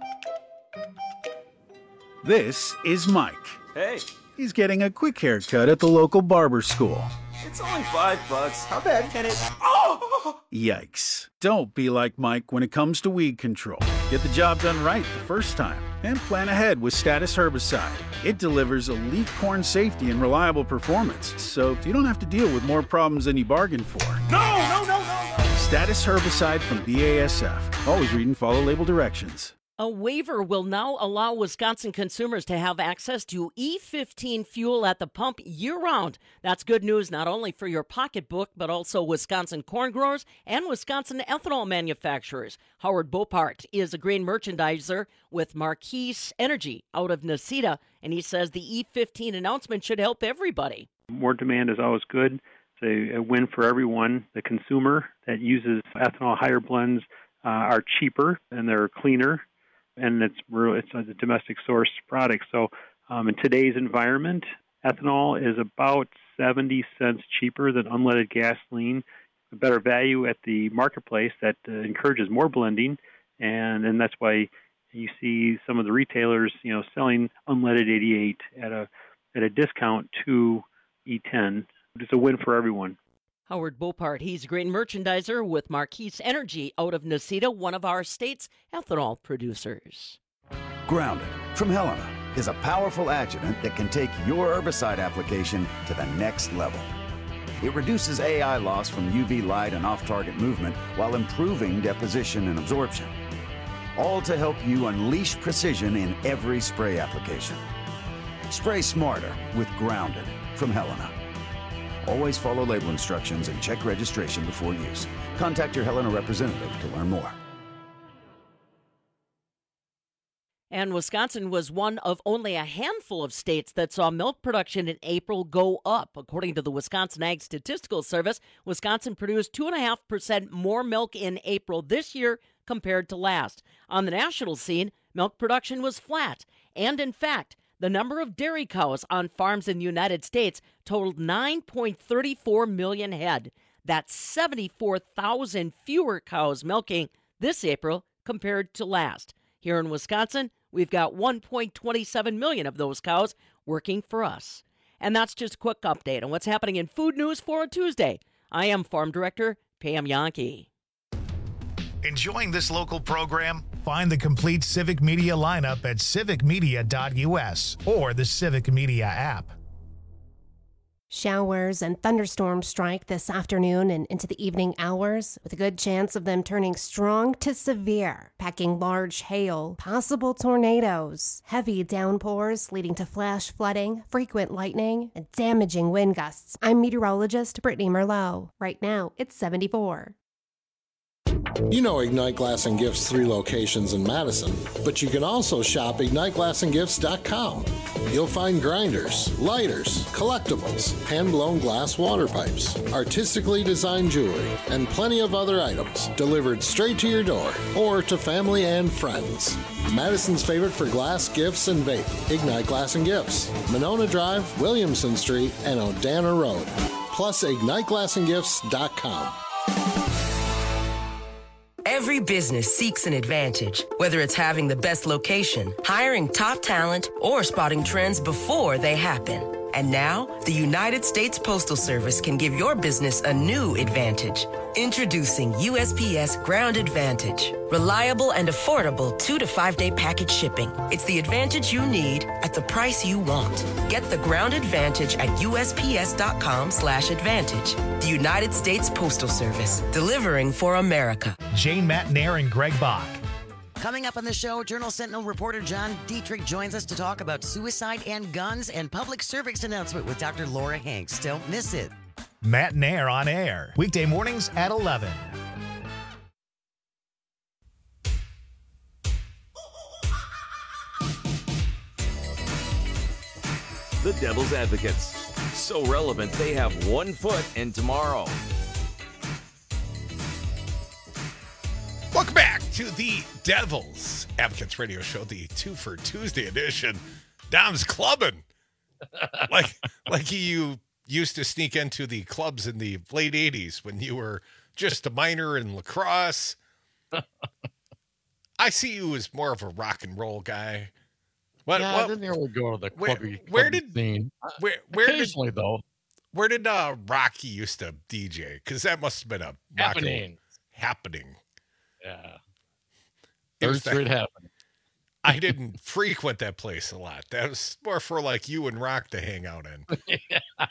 [SPEAKER 22] This is Mike.
[SPEAKER 23] Hey.
[SPEAKER 22] He's getting a quick haircut at the local barber school.
[SPEAKER 23] It's only five bucks. How bad can it... Oh!
[SPEAKER 22] Yikes. Don't be like Mike when it comes to weed control. Get the job done right the first time and plan ahead with Status Herbicide. It delivers elite corn safety and reliable performance, so you don't have to deal with more problems than you bargained for.
[SPEAKER 23] No, no, no, no, no!
[SPEAKER 22] Status Herbicide from B A S F. Always read and follow label directions.
[SPEAKER 3] A waiver will now allow Wisconsin consumers to have access to E fifteen fuel at the pump year-round. That's good news not only for your pocketbook, but also Wisconsin corn growers and Wisconsin ethanol manufacturers. Howard Bopart is a grain merchandiser with Marquise Energy out of Necedah, and he says the E fifteen announcement should help everybody.
[SPEAKER 24] More demand is always good. It's a, a win for everyone. The consumer that uses ethanol higher blends uh, are cheaper and they're cleaner. And it's it's a domestic source product. So um, in today's environment, ethanol is about seventy cents cheaper than unleaded gasoline, a better value at the marketplace that uh, encourages more blending. And, and that's why you see some of the retailers, you know, selling unleaded eighty-eight at a at a discount to E ten. It's a win for everyone.
[SPEAKER 3] Howard Bopart, he's a grain merchandiser with Marquise Energy out of Necedah, one of our state's ethanol producers.
[SPEAKER 25] Grounded from Helena is a powerful adjuvant that can take your herbicide application to the next level. It reduces A I loss from U V light and off-target movement while improving deposition and absorption. All to help you unleash precision in every spray application. Spray smarter with Grounded from Helena. Always follow label instructions and check registration before use. Contact your Helena representative to learn more.
[SPEAKER 3] And Wisconsin was one of only a handful of states that saw milk production in April go up. According to the Wisconsin Ag Statistical Service, Wisconsin produced two point five percent more milk in April this year compared to last. On the national scene, milk production was flat. And in fact, the number of dairy cows on farms in the United States totaled nine point three four million head. That's seventy-four thousand fewer cows milking this April compared to last. Here in Wisconsin, we've got one point two seven million of those cows working for us. And that's just a quick update on what's happening in food news for a Tuesday. I am Farm Director Pam Yankee.
[SPEAKER 1] Enjoying this local program? Find the complete Civic Media lineup at civic media dot u s or the Civic Media app.
[SPEAKER 11] Showers and thunderstorms strike this afternoon and into the evening hours, with a good chance of them turning strong to severe, packing large hail, possible tornadoes, heavy downpours leading to flash flooding, frequent lightning, and damaging wind gusts. I'm meteorologist Brittany Merlot. Right now, it's seventy-four.
[SPEAKER 26] You know Ignite Glass and Gifts' three locations in Madison, but you can also shop ignite glass and gifts dot com. You'll find grinders, lighters, collectibles, hand-blown glass water pipes, artistically designed jewelry, and plenty of other items delivered straight to your door or to family and friends. Madison's favorite for glass, gifts, and vape, Ignite Glass and Gifts, Monona Drive, Williamson Street, and Odana Road. Plus ignite glass and gifts dot com.
[SPEAKER 21] Every business seeks an advantage, whether it's having the best location, hiring top talent, or spotting trends before they happen. And now, the United States Postal Service can give your business a new advantage. Introducing U S P S Ground Advantage. Reliable and affordable two to five day package shipping. It's the advantage you need at the price you want. Get the Ground Advantage at U S P S dot com slash advantage. The United States Postal Service, delivering for America.
[SPEAKER 1] Jane Matnair and Greg Bach.
[SPEAKER 21] Coming up on the show, Journal Sentinel reporter John Dietrich joins us to talk about suicide and guns and public service announcement with Doctor Laura Hanks. Don't miss it.
[SPEAKER 1] Matnair on air, weekday mornings at eleven.
[SPEAKER 27] The Devil's Advocates. So relevant, they have one foot in tomorrow.
[SPEAKER 16] to the Devil's Advocates Radio Show, the two for Tuesday edition. Dom's clubbing. like like you used to sneak into the clubs in the late eighties when you were just a minor in lacrosse. I see you as more of a rock and roll guy. What,
[SPEAKER 15] yeah,
[SPEAKER 16] what,
[SPEAKER 15] I didn't really go to the
[SPEAKER 16] where,
[SPEAKER 15] clubby,
[SPEAKER 16] where
[SPEAKER 15] clubby
[SPEAKER 16] did
[SPEAKER 15] scene.
[SPEAKER 16] where where
[SPEAKER 15] Occasionally,
[SPEAKER 16] did,
[SPEAKER 15] though.
[SPEAKER 16] Where did uh, Rocky used to D J? Because that must have been a rock and roll-
[SPEAKER 15] Happening.
[SPEAKER 16] happening.
[SPEAKER 15] Yeah.
[SPEAKER 16] It
[SPEAKER 15] Third
[SPEAKER 16] was that-
[SPEAKER 15] Street happening.
[SPEAKER 16] I didn't frequent that place a lot. That was more for like you and Rock to hang out in.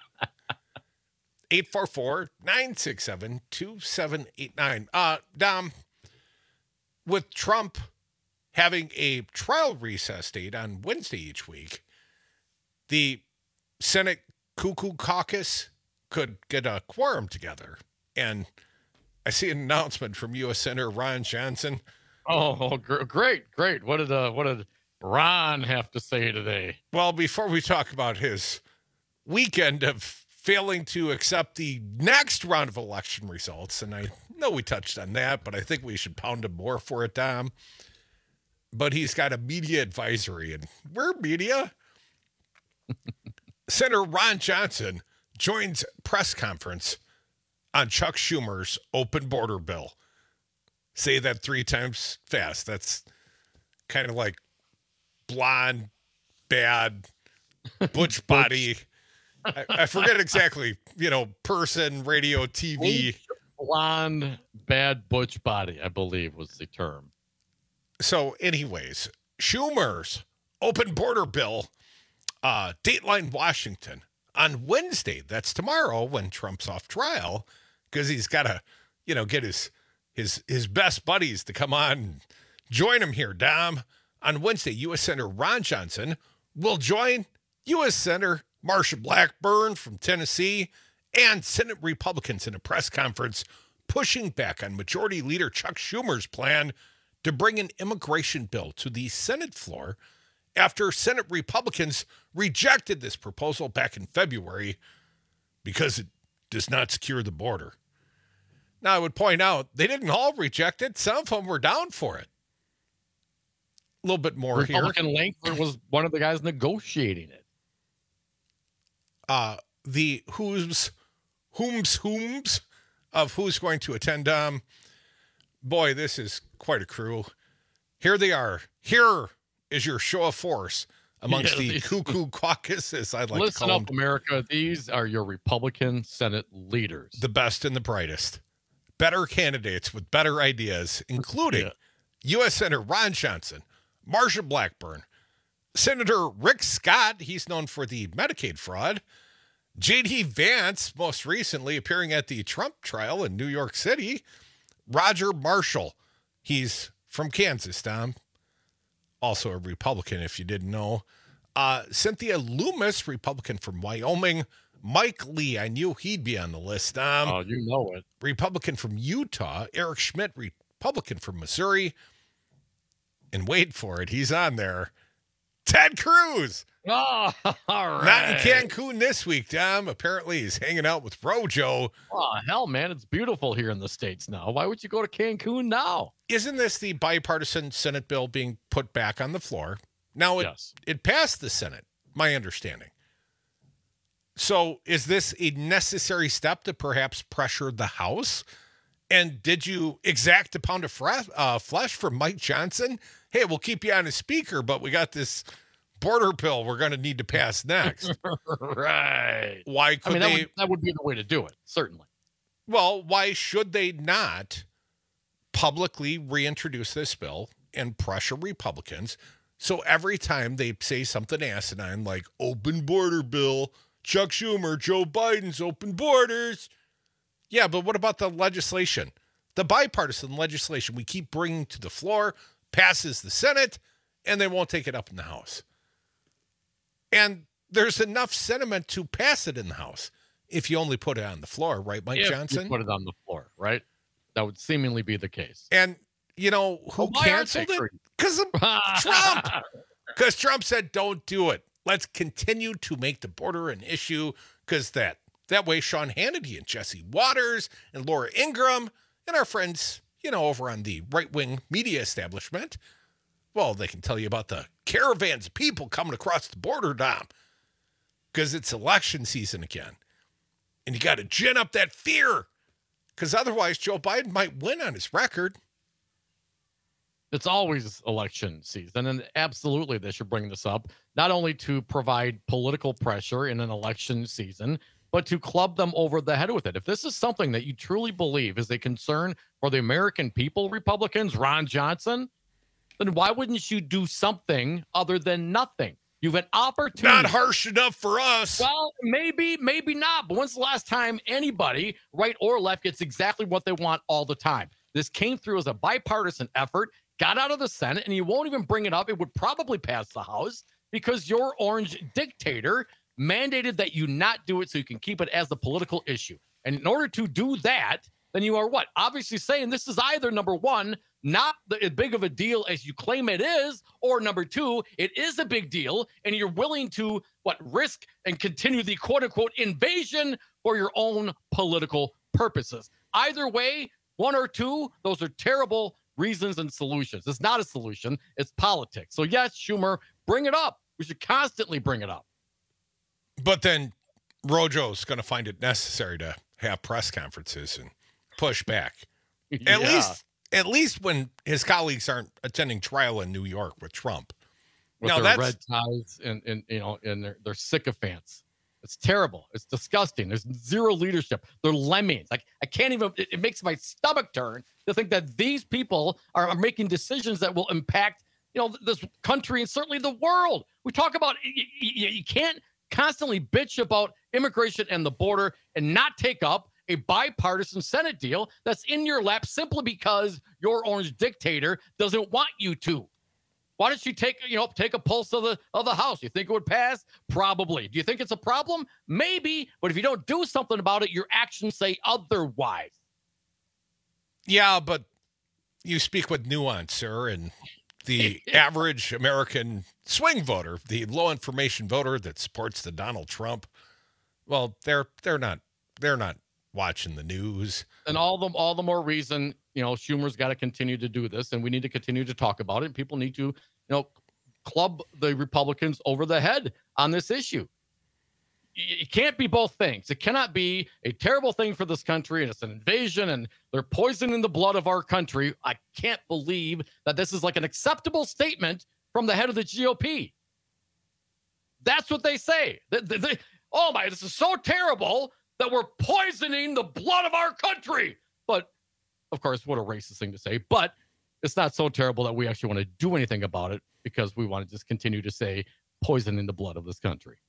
[SPEAKER 16] eight four four, nine six seven, two seven eight nine. Uh, Dom, with Trump having a trial recess date on Wednesday each week, the Senate Cuckoo Caucus could get a quorum together. And I see an announcement from U S Senator Ron Johnson.
[SPEAKER 15] Oh, gr- great, great. What did uh, what did Ron have to say today?
[SPEAKER 16] Well, before we talk about his weekend of failing to accept the next round of election results, and I know we touched on that, but I think we should pound him more for it, Dom. But he's got a media advisory, and we're media. Senator Ron Johnson joins press conference on Chuck Schumer's open border bill. Say that three times fast. That's kind of like blonde, bad, butch body. I, I forget exactly, you know, person, radio, T V.
[SPEAKER 15] Blonde, bad, butch body, I believe was the term.
[SPEAKER 16] So anyways, Schumer's open border bill, uh, Dateline Washington, on Wednesday, that's tomorrow when Trump's off trial, because he's got to, you know, get his his his best buddies to come on and join him here, Dom. On Wednesday, U S Senator Ron Johnson will join U S Senator Marsha Blackburn from Tennessee and Senate Republicans in a press conference pushing back on Majority Leader Chuck Schumer's plan to bring an immigration bill to the Senate floor after Senate Republicans rejected this proposal back in February because it does not secure the border. Now, I would point out, they didn't all reject it. Some of them were down for it. A little bit more
[SPEAKER 15] Republican
[SPEAKER 16] here.
[SPEAKER 15] Lankford was one of the guys negotiating it.
[SPEAKER 16] Uh, the who's, whom's, whom's of who's going to attend. Um, boy, this is quite a crew. Here they are. Here is your show of force amongst
[SPEAKER 15] Yeah,
[SPEAKER 16] the
[SPEAKER 15] these-
[SPEAKER 16] cuckoo caucus, as I'd like
[SPEAKER 15] Listen
[SPEAKER 16] to call
[SPEAKER 15] up,
[SPEAKER 16] them.
[SPEAKER 15] America. These are your Republican Senate leaders.
[SPEAKER 16] The best and the brightest. Better candidates with better ideas, including
[SPEAKER 15] Yeah.
[SPEAKER 16] U S Senator Ron Johnson, Marsha Blackburn, Senator Rick Scott, he's known for the Medicaid fraud, J D Vance, most recently appearing at the Trump trial in New York City, Roger Marshall, he's from Kansas, Tom, also a Republican if you didn't know, uh, Cynthia Loomis, Republican from Wyoming, Mike Lee, I knew he'd be on the list. Um,
[SPEAKER 15] oh, you know it.
[SPEAKER 16] Republican from Utah, Eric Schmidt, Republican from Missouri, and wait for it, he's on there, Ted Cruz.
[SPEAKER 15] Oh, all right.
[SPEAKER 16] Not in Cancun this week, Tom. Apparently he's hanging out with Rojo.
[SPEAKER 15] Oh, hell, man. It's beautiful here in the States now. Why would you go to Cancun now?
[SPEAKER 16] Isn't this the bipartisan Senate bill being put back on the floor? Now, it,
[SPEAKER 15] Yes.
[SPEAKER 16] it passed the Senate, my understanding. So is this a necessary step to perhaps pressure the House? And did you exact a pound of fre- uh, flesh from Mike Johnson? Hey, we'll keep you on a speaker, but we got this border bill we're going to need to pass next.
[SPEAKER 15] Right.
[SPEAKER 16] Why
[SPEAKER 15] I
[SPEAKER 16] could
[SPEAKER 15] mean, that
[SPEAKER 16] they?
[SPEAKER 15] would, that would be the way to do it, certainly.
[SPEAKER 16] Well, why should they not publicly reintroduce this bill and pressure Republicans? So every time they say something asinine like open border bill, Chuck Schumer, Joe Biden's open borders. Yeah, but what about the legislation? The bipartisan legislation we keep bringing to the floor passes the Senate, and they won't take it up in the House. And there's enough sentiment to pass it in the House if you only put it on the floor, right, Mike
[SPEAKER 15] If
[SPEAKER 16] Johnson?
[SPEAKER 15] you put it on the floor, right? That would seemingly be the case.
[SPEAKER 16] And, you know, who
[SPEAKER 15] Well, why aren't they
[SPEAKER 16] canceled it?
[SPEAKER 15] free?
[SPEAKER 16] Because of Trump. Because Trump said, don't do it. Let's continue to make the border an issue because that, that way Sean Hannity and Jesse Waters and Laura Ingraham and our friends you know, over on the right-wing media establishment, well, they can tell you about the caravans of people coming across the border, Dom, because it's election season again. And you got to gin up that fear, because otherwise Joe Biden might win on his record.
[SPEAKER 15] It's always election season, and absolutely they should bring this up, not only to provide political pressure in an election season, but to club them over the head with it. If this is something that you truly believe is a concern for the American people, Republicans, Ron Johnson, then why wouldn't you do something other than nothing? You've an opportunity.
[SPEAKER 16] Not harsh enough for us.
[SPEAKER 15] Well, maybe, maybe not. But when's the last time anybody, right or left, gets exactly what they want all the time? This came through as a bipartisan effort, got out of the Senate, and you won't even bring it up. It would probably pass the House because your orange dictator mandated that you not do it so you can keep it as a political issue. And in order to do that, then you are what? Obviously saying this is either, number one, not the, as big of a deal as you claim it is, or number two, it is a big deal, and you're willing to, what, risk and continue the quote-unquote invasion for your own political purposes. Either way, one or two, those are terrible reasons and solutions. It's not a solution. It's politics. So yes, Schumer, bring it up. We should constantly bring it up.
[SPEAKER 16] But then Rojo's going to find it necessary to have press conferences and push back. At
[SPEAKER 15] Yeah.
[SPEAKER 16] least at least when his colleagues aren't attending trial in New York with Trump.
[SPEAKER 15] With
[SPEAKER 16] now
[SPEAKER 15] their
[SPEAKER 16] that's
[SPEAKER 15] red ties and, and you know, and their, their sycophants. It's terrible. It's disgusting. There's zero leadership. They're lemmings. Like, I can't even, it, it makes my stomach turn to think that these people are, are making decisions that will impact, you know, this country and certainly the world. We talk about, you, you, you can't constantly bitch about immigration and the border and not take up a bipartisan Senate deal that's in your lap simply because your orange dictator doesn't want you to. Why don't you take, you know, take a pulse of the of the House? You think it would pass? Probably. Do you think it's a problem? Maybe. But if you don't do something about it, your actions say otherwise.
[SPEAKER 16] Yeah, but you speak with nuance, sir, and the average American swing voter, the low information voter that supports the Donald Trump, well, they're they're not they're not watching the news.
[SPEAKER 15] And all the all the more reason, you know, Schumer's got to continue to do this, and we need to continue to talk about it. And people need to, you know, club the Republicans over the head on this issue. It can't be both things. It cannot be a terrible thing for this country, and it's an invasion, and they're poisoning the blood of our country. I can't believe that this is like an acceptable statement from the head of the G O P. That's what they say. They, they, they, oh my, this is so terrible that we're poisoning the blood of our country. But, of course, what a racist thing to say. But it's not so terrible that we actually want to do anything about it because we want to just continue to say poisoning the blood of this country.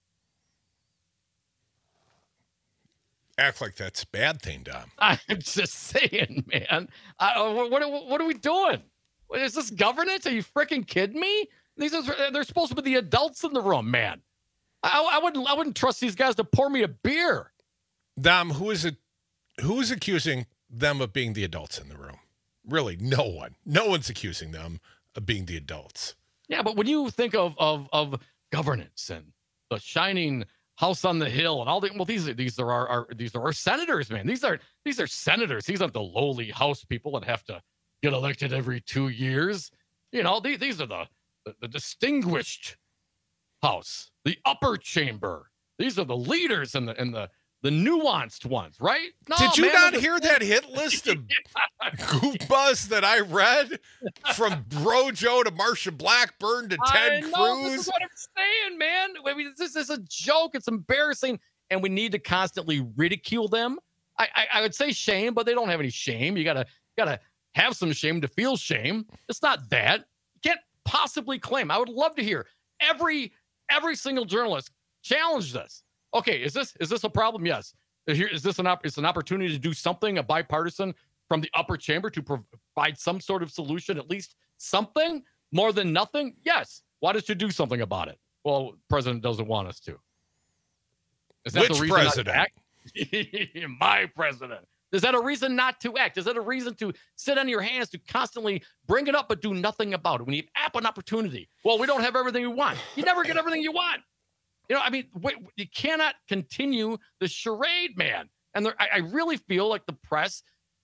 [SPEAKER 16] Act like that's a bad thing, Dom.
[SPEAKER 15] I'm just saying, man. I, what, what, what are we doing? Is this governance? Are you freaking kidding me? These are, they're supposed to be the adults in the room, man. I, I wouldn't I wouldn't trust these guys to pour me a beer.
[SPEAKER 16] Dom, who is it? Who is accusing them of being the adults in the room? Really, no one. No one's accusing them of being the adults.
[SPEAKER 15] Yeah, but when you think of of of governance and the shining house on the hill and all the well, these are these are our, our these are our senators, man. These are these are senators. These aren't the lowly House people that have to get elected every two years. You know, these these are the the, the distinguished House, the upper chamber. These are the leaders and the and the the nuanced ones, right? No,
[SPEAKER 16] Did you
[SPEAKER 15] man,
[SPEAKER 16] not
[SPEAKER 15] the-
[SPEAKER 16] hear that hit list of goofbuzz that I read from Rojo to Marsha Blackburn to Ted
[SPEAKER 15] I know, this
[SPEAKER 16] Cruz?
[SPEAKER 15] is what I'm saying, man. I mean, this is a joke. It's embarrassing, and we need to constantly ridicule them. I, I, I would say shame, but they don't have any shame. You gotta gotta have some shame to feel shame. It's not that. You can't possibly claim. I would love to hear every every single journalist challenge this. Okay, is this is this a problem? Yes. Here is this an op- it's an opportunity to do something, a bipartisan from the upper chamber to provide some sort of solution, at least something more than nothing. Yes. Why don't you do something about it? Well, president doesn't want us to. Is that
[SPEAKER 16] Which
[SPEAKER 15] the reason not to
[SPEAKER 16] president?
[SPEAKER 15] act? My president. Is that a reason not to act? Is that a reason to sit on your hands to constantly bring it up but do nothing about it? When you have an opportunity, well, we don't have everything we want. You never get everything you want. You know, I mean, wait, you cannot continue the charade, man. And there, I, I really feel like the press,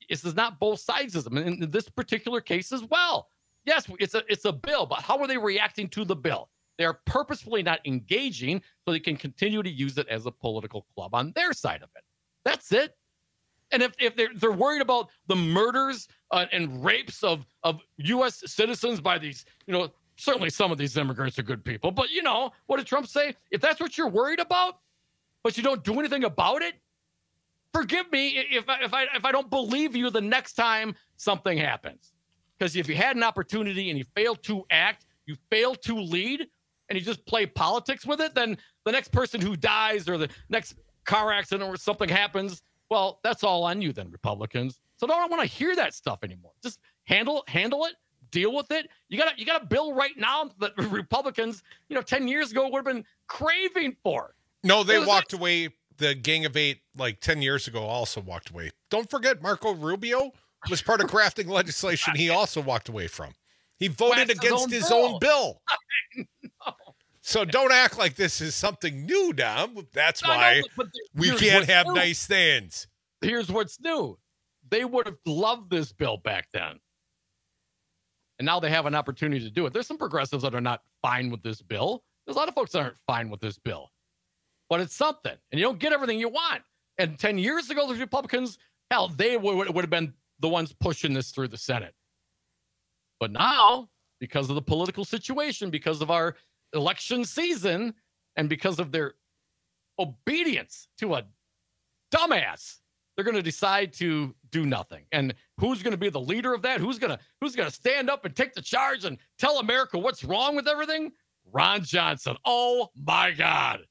[SPEAKER 15] this is not both sides of them. And in this particular case as well. Yes, it's a it's a bill, but how are they reacting to the bill? They are purposefully not engaging so they can continue to use it as a political club on their side of it. That's it. And if, if they're, they're worried about the murders uh, and rapes of, of U S citizens by these, you know, certainly some of these immigrants are good people, but you know, what did Trump say? If that's what you're worried about, but you don't do anything about it, forgive me if I, if I, if I don't believe you the next time something happens. Because if you had an opportunity and you failed to act, you failed to lead, and you just play politics with it, then the next person who dies or the next car accident or something happens, well, that's all on you then, Republicans. So I don't want to hear that stuff anymore. Just handle handle it, deal with it. You got you got a bill right now that Republicans, you know, ten years ago would have been craving for.
[SPEAKER 16] No, they walked like, away. The Gang of Eight, like ten years ago, also walked away. Don't forget, Marco Rubio was part of crafting legislation he also walked away from. He voted Wax against his own, his bill. Own bill. So don't act like this is something new, Dom. That's no, why no, we can't have new. nice things.
[SPEAKER 15] Here's what's new. They would have loved this bill back then. And now they have an opportunity to do it. There's some progressives that are not fine with this bill. There's a lot of folks that aren't fine with this bill. But it's something. And you don't get everything you want. And ten years ago, the Republicans, hell, they would, would have been the ones pushing this through the Senate. But now, because of the political situation, because of our election season, and because of their obedience to a dumbass, they're going to decide to do nothing. And who's going to be the leader of that? Who's going to who's going to stand up and take the charge and tell America what's wrong with everything? Ron Johnson. Oh, my God.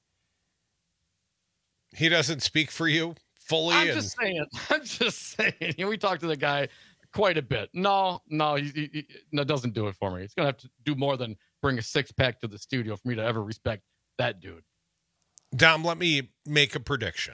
[SPEAKER 16] He doesn't speak for you fully.
[SPEAKER 15] I'm
[SPEAKER 16] and...
[SPEAKER 15] just saying. I'm just saying. We talked to the guy quite a bit. No, no, he, he, he no, doesn't do it for me. He's going to have to do more than bring a six-pack to the studio for me to ever respect that dude.
[SPEAKER 16] Dom, let me make a prediction.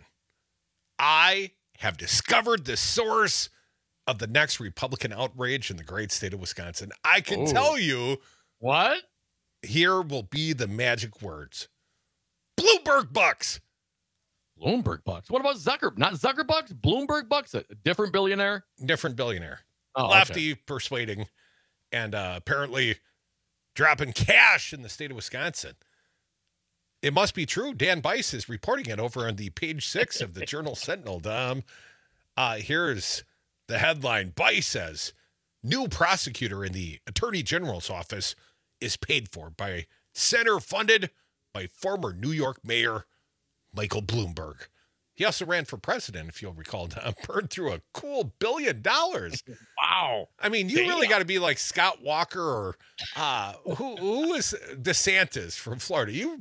[SPEAKER 16] I have discovered the source of the next Republican outrage in the great state of Wisconsin. I can Ooh. tell you.
[SPEAKER 15] What?
[SPEAKER 16] Here will be the magic words. Bloomberg bucks.
[SPEAKER 15] Bloomberg bucks. What about Zucker? Not Zucker bucks? Bloomberg bucks? A different billionaire?
[SPEAKER 16] Different billionaire.
[SPEAKER 15] Oh,
[SPEAKER 16] Lefty
[SPEAKER 15] okay.
[SPEAKER 16] persuading and uh, apparently dropping cash in the state of Wisconsin. It must be true. Dan Bice is reporting it over on the page six of the Journal Sentinel. Dom, uh, here's the headline. Bice says, new prosecutor in the Attorney General's office is paid for by center funded by former New York Mayor Michael Bloomberg. He also ran for president, if you'll recall, Dom, burned through a cool billion dollars.
[SPEAKER 15] Wow.
[SPEAKER 16] I mean, you Damn. really got to be like Scott Walker or uh, who who is DeSantis from Florida. You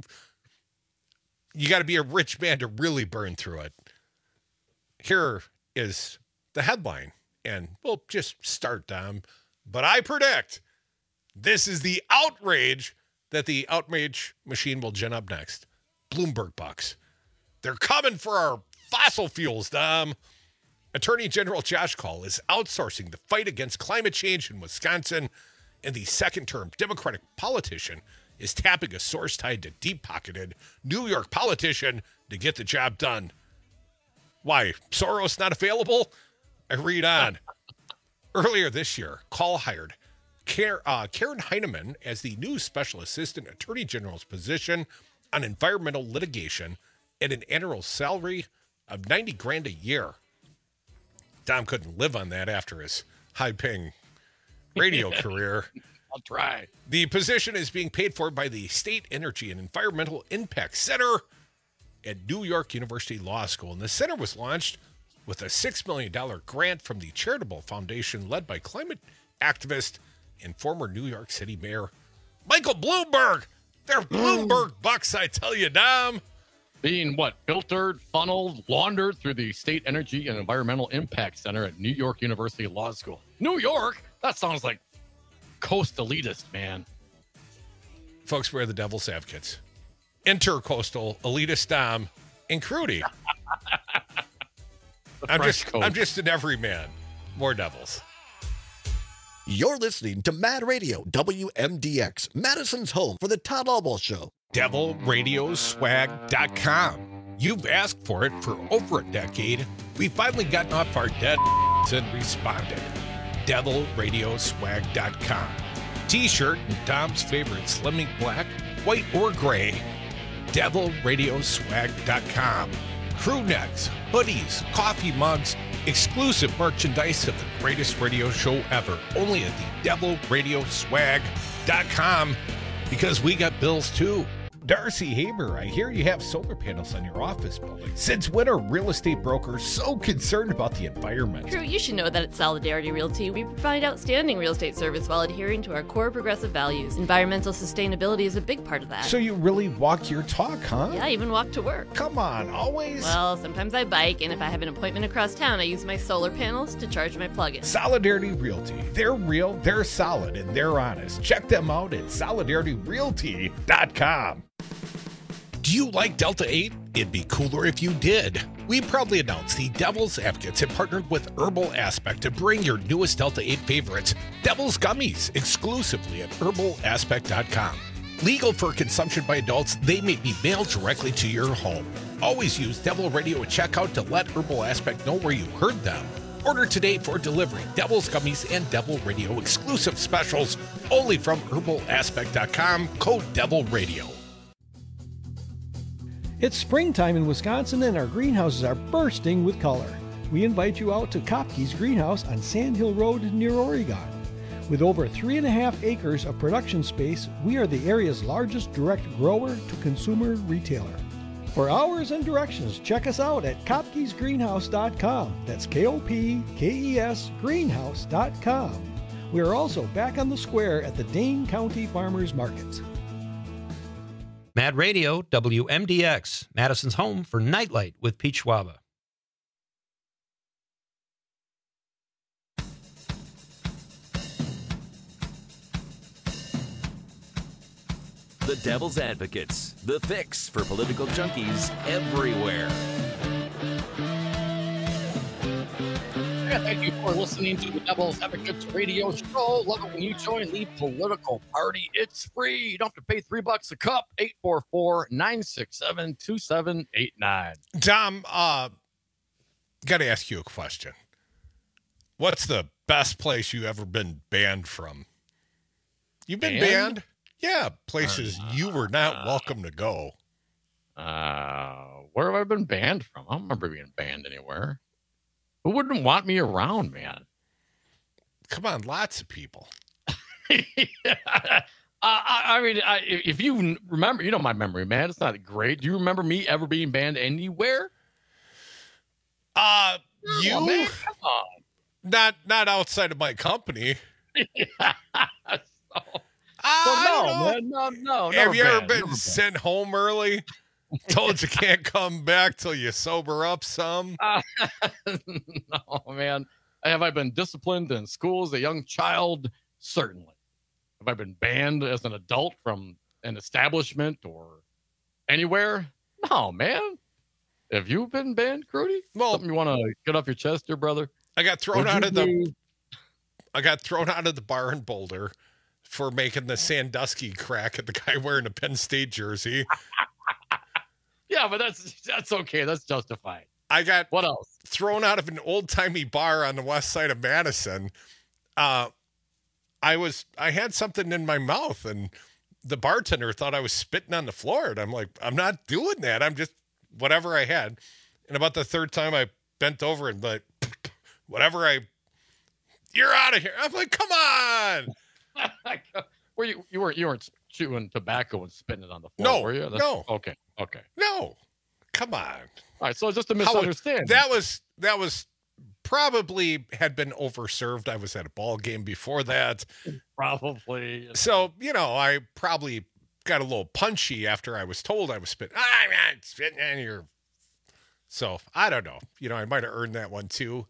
[SPEAKER 16] you got to be a rich man to really burn through it. Here is the headline, and we'll just start, Dom. But I predict this is the outrage that the outrage machine will gin up next. Bloomberg bucks. They're coming for our fossil fuels, Dom. Attorney General Josh Kaul is outsourcing the fight against climate change in Wisconsin, and the second-term Democratic politician is tapping a source tied to deep-pocketed New York politician to get the job done. Why, Soros not available? I read on. Earlier this year, Kaul hired Karen, uh, Karen Heineman as the new Special Assistant Attorney General's position on environmental litigation at an annual salary of ninety grand a year. Dom couldn't live on that after his high-paying radio career.
[SPEAKER 15] I'll try.
[SPEAKER 16] The position is being paid for by the State Energy and Environmental Impact Center at New York University Law School. And the center was launched with a six million dollars grant from the charitable foundation led by climate activist and former New York City Mayor Michael Bloomberg. They're Bloomberg bucks, I tell you, Dom.
[SPEAKER 15] Being what? Filtered, funneled, laundered through the State Energy and Environmental Impact Center at New York University Law School. New York? That sounds like coast elitist, man.
[SPEAKER 16] Folks, we're the devil's advocates. Intercoastal, elitist Dom, and Crudy. I'm just, I'm just an everyman. More devils.
[SPEAKER 14] You're listening to Mad Radio, W M D X, Madison's home for the Todd Albaugh Show.
[SPEAKER 16] devil radio swag dot com. You've asked for it for over a decade. We've finally gotten off our dead
[SPEAKER 5] Wisconsin responded. devil radio swag dot com. T-shirt in Dom's favorite Slimming Black, white, or gray. devil radio swag dot com. Crew necks, hoodies, coffee mugs, exclusive merchandise of the greatest radio show ever. Only at the devil radio swag dot com, because we got bills too. Darcy Haber, I hear you have solar panels on your office building. Since when are real estate brokers so concerned about the environment?
[SPEAKER 18] Drew, you should know that at Solidarity Realty, we provide outstanding real estate service while adhering to our core progressive values. Environmental sustainability is a big part of that.
[SPEAKER 5] So you really walk your talk, huh?
[SPEAKER 18] Yeah, I even walk to work.
[SPEAKER 5] Come on, always?
[SPEAKER 18] Well, sometimes I bike, and if I have an appointment across town, I use my solar panels to charge my plug-in.
[SPEAKER 5] Solidarity Realty. They're real, they're solid, and they're honest. Check them out at solidarity realty dot com. Do you like Delta eight? It'd be cooler if you did. We proudly announce the Devil's Advocates have partnered with Herbal Aspect to bring your newest Delta eight favorites, Devil's Gummies, exclusively at herbal aspect dot com. Legal for consumption by adults, they may be mailed directly to your home. Always use Devil Radio at checkout to let Herbal Aspect know where you heard them. Order today for delivery. Devil's Gummies and Devil Radio exclusive specials only from herbal aspect dot com, code Devil Radio.
[SPEAKER 2] It's springtime in Wisconsin and our greenhouses are bursting with color. We invite you out to Kopke's Greenhouse on Sand Hill Road near Oregon. With over three and a half acres of production space, we are the area's largest direct grower to consumer retailer. For hours and directions, check us out at kopkes greenhouse dot com. That's K O P K E S greenhouse dot com. We are also back on the square at the Dane County Farmers Market.
[SPEAKER 6] Mad Radio, W M D X, Madison's home for Nightlight with Pete Schwaba.
[SPEAKER 27] The Devil's Advocates, the fix for political junkies everywhere.
[SPEAKER 15] Thank you for listening to the Devil's Advocates radio show. Love it when you join the political party. It's free. You don't have to pay three bucks a cup. eight four four, nine six seven, two seven eight nine.
[SPEAKER 5] Dom, uh, got to ask you a question. What's the best place you ever been banned from? You've been banned? banned? Yeah, places uh, you were not welcome to go.
[SPEAKER 15] Uh, where have I been banned from? I don't remember being banned anywhere. Who wouldn't want me around, man?
[SPEAKER 5] Come on, lots of people.
[SPEAKER 15] yeah. uh, I, I mean, I, if you remember, you know my memory, man. It's not great. Do you remember me ever being banned anywhere?
[SPEAKER 5] Uh, you?
[SPEAKER 15] Oh, man, come on.
[SPEAKER 5] Not, not outside of my company.
[SPEAKER 15] yeah. so,
[SPEAKER 5] uh,
[SPEAKER 15] so no, man, no, no.
[SPEAKER 5] Have you
[SPEAKER 15] banned.
[SPEAKER 5] ever been
[SPEAKER 15] never
[SPEAKER 5] sent
[SPEAKER 15] banned.
[SPEAKER 5] home early? Told you can't come back till you sober up some?
[SPEAKER 15] Uh, no, man. Have I been disciplined in school as a young child? Certainly. Have I been banned as an adult from an establishment or anywhere? No, man. Have you been banned, Crudy?
[SPEAKER 5] Well,
[SPEAKER 15] something you want to get off your chest here, brother?
[SPEAKER 5] I got thrown
[SPEAKER 15] What'd
[SPEAKER 5] out
[SPEAKER 15] you
[SPEAKER 5] of the
[SPEAKER 15] do?
[SPEAKER 5] I got thrown out of the bar in Boulder for making the Sandusky crack at the guy wearing a Penn State jersey.
[SPEAKER 15] Yeah, but that's that's okay. That's justified.
[SPEAKER 5] I got
[SPEAKER 15] what else?
[SPEAKER 5] Thrown out of an old timey bar on the west side of Madison. Uh, I was I had something in my mouth, and the bartender thought I was spitting on the floor, and I'm like, I'm not doing that. I'm just whatever I had. And about the third time, I bent over and like, whatever I, you're out of here. I'm like, come on.
[SPEAKER 15] Were you you weren't you weren't chewing tobacco and spitting it on the floor?
[SPEAKER 5] No,
[SPEAKER 15] were you? That's,
[SPEAKER 5] no.
[SPEAKER 15] Okay, okay.
[SPEAKER 5] No, come on.
[SPEAKER 15] All right, so it's just a
[SPEAKER 5] How-
[SPEAKER 15] misunderstanding.
[SPEAKER 5] that was that was probably had been overserved. I was at a ball game before that.
[SPEAKER 15] Probably.
[SPEAKER 5] So, you know, I probably got a little punchy after I was told I was spitting. I'm not spitting on your. So I don't know. You know, I might have earned that one too.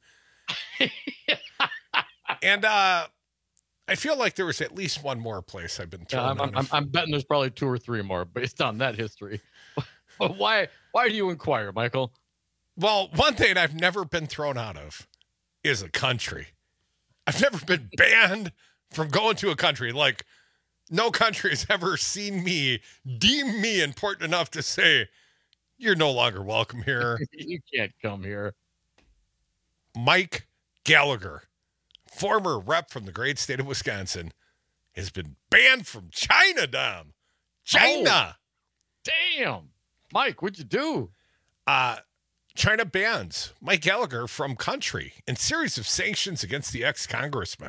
[SPEAKER 5] And uh, I feel like there was at least one more place I've been
[SPEAKER 15] Yeah,
[SPEAKER 5] thrown
[SPEAKER 15] I'm,
[SPEAKER 5] out
[SPEAKER 15] I'm,
[SPEAKER 5] of.
[SPEAKER 15] I'm betting there's probably two or three more based on that history. But why why do you inquire, Michael?
[SPEAKER 5] Well, one thing I've never been thrown out of is a country. I've never been banned from going to a country. Like, no country has ever seen me, deem me important enough to say, you're no longer welcome here.
[SPEAKER 15] You can't come here.
[SPEAKER 5] Mike
[SPEAKER 16] Gallagher, former rep from the great state of Wisconsin, has been banned from China, Dom. China!
[SPEAKER 15] Oh, damn. Mike, what'd you do?
[SPEAKER 16] Uh, China bans Mike Gallagher from country in series of sanctions against the ex-congressman.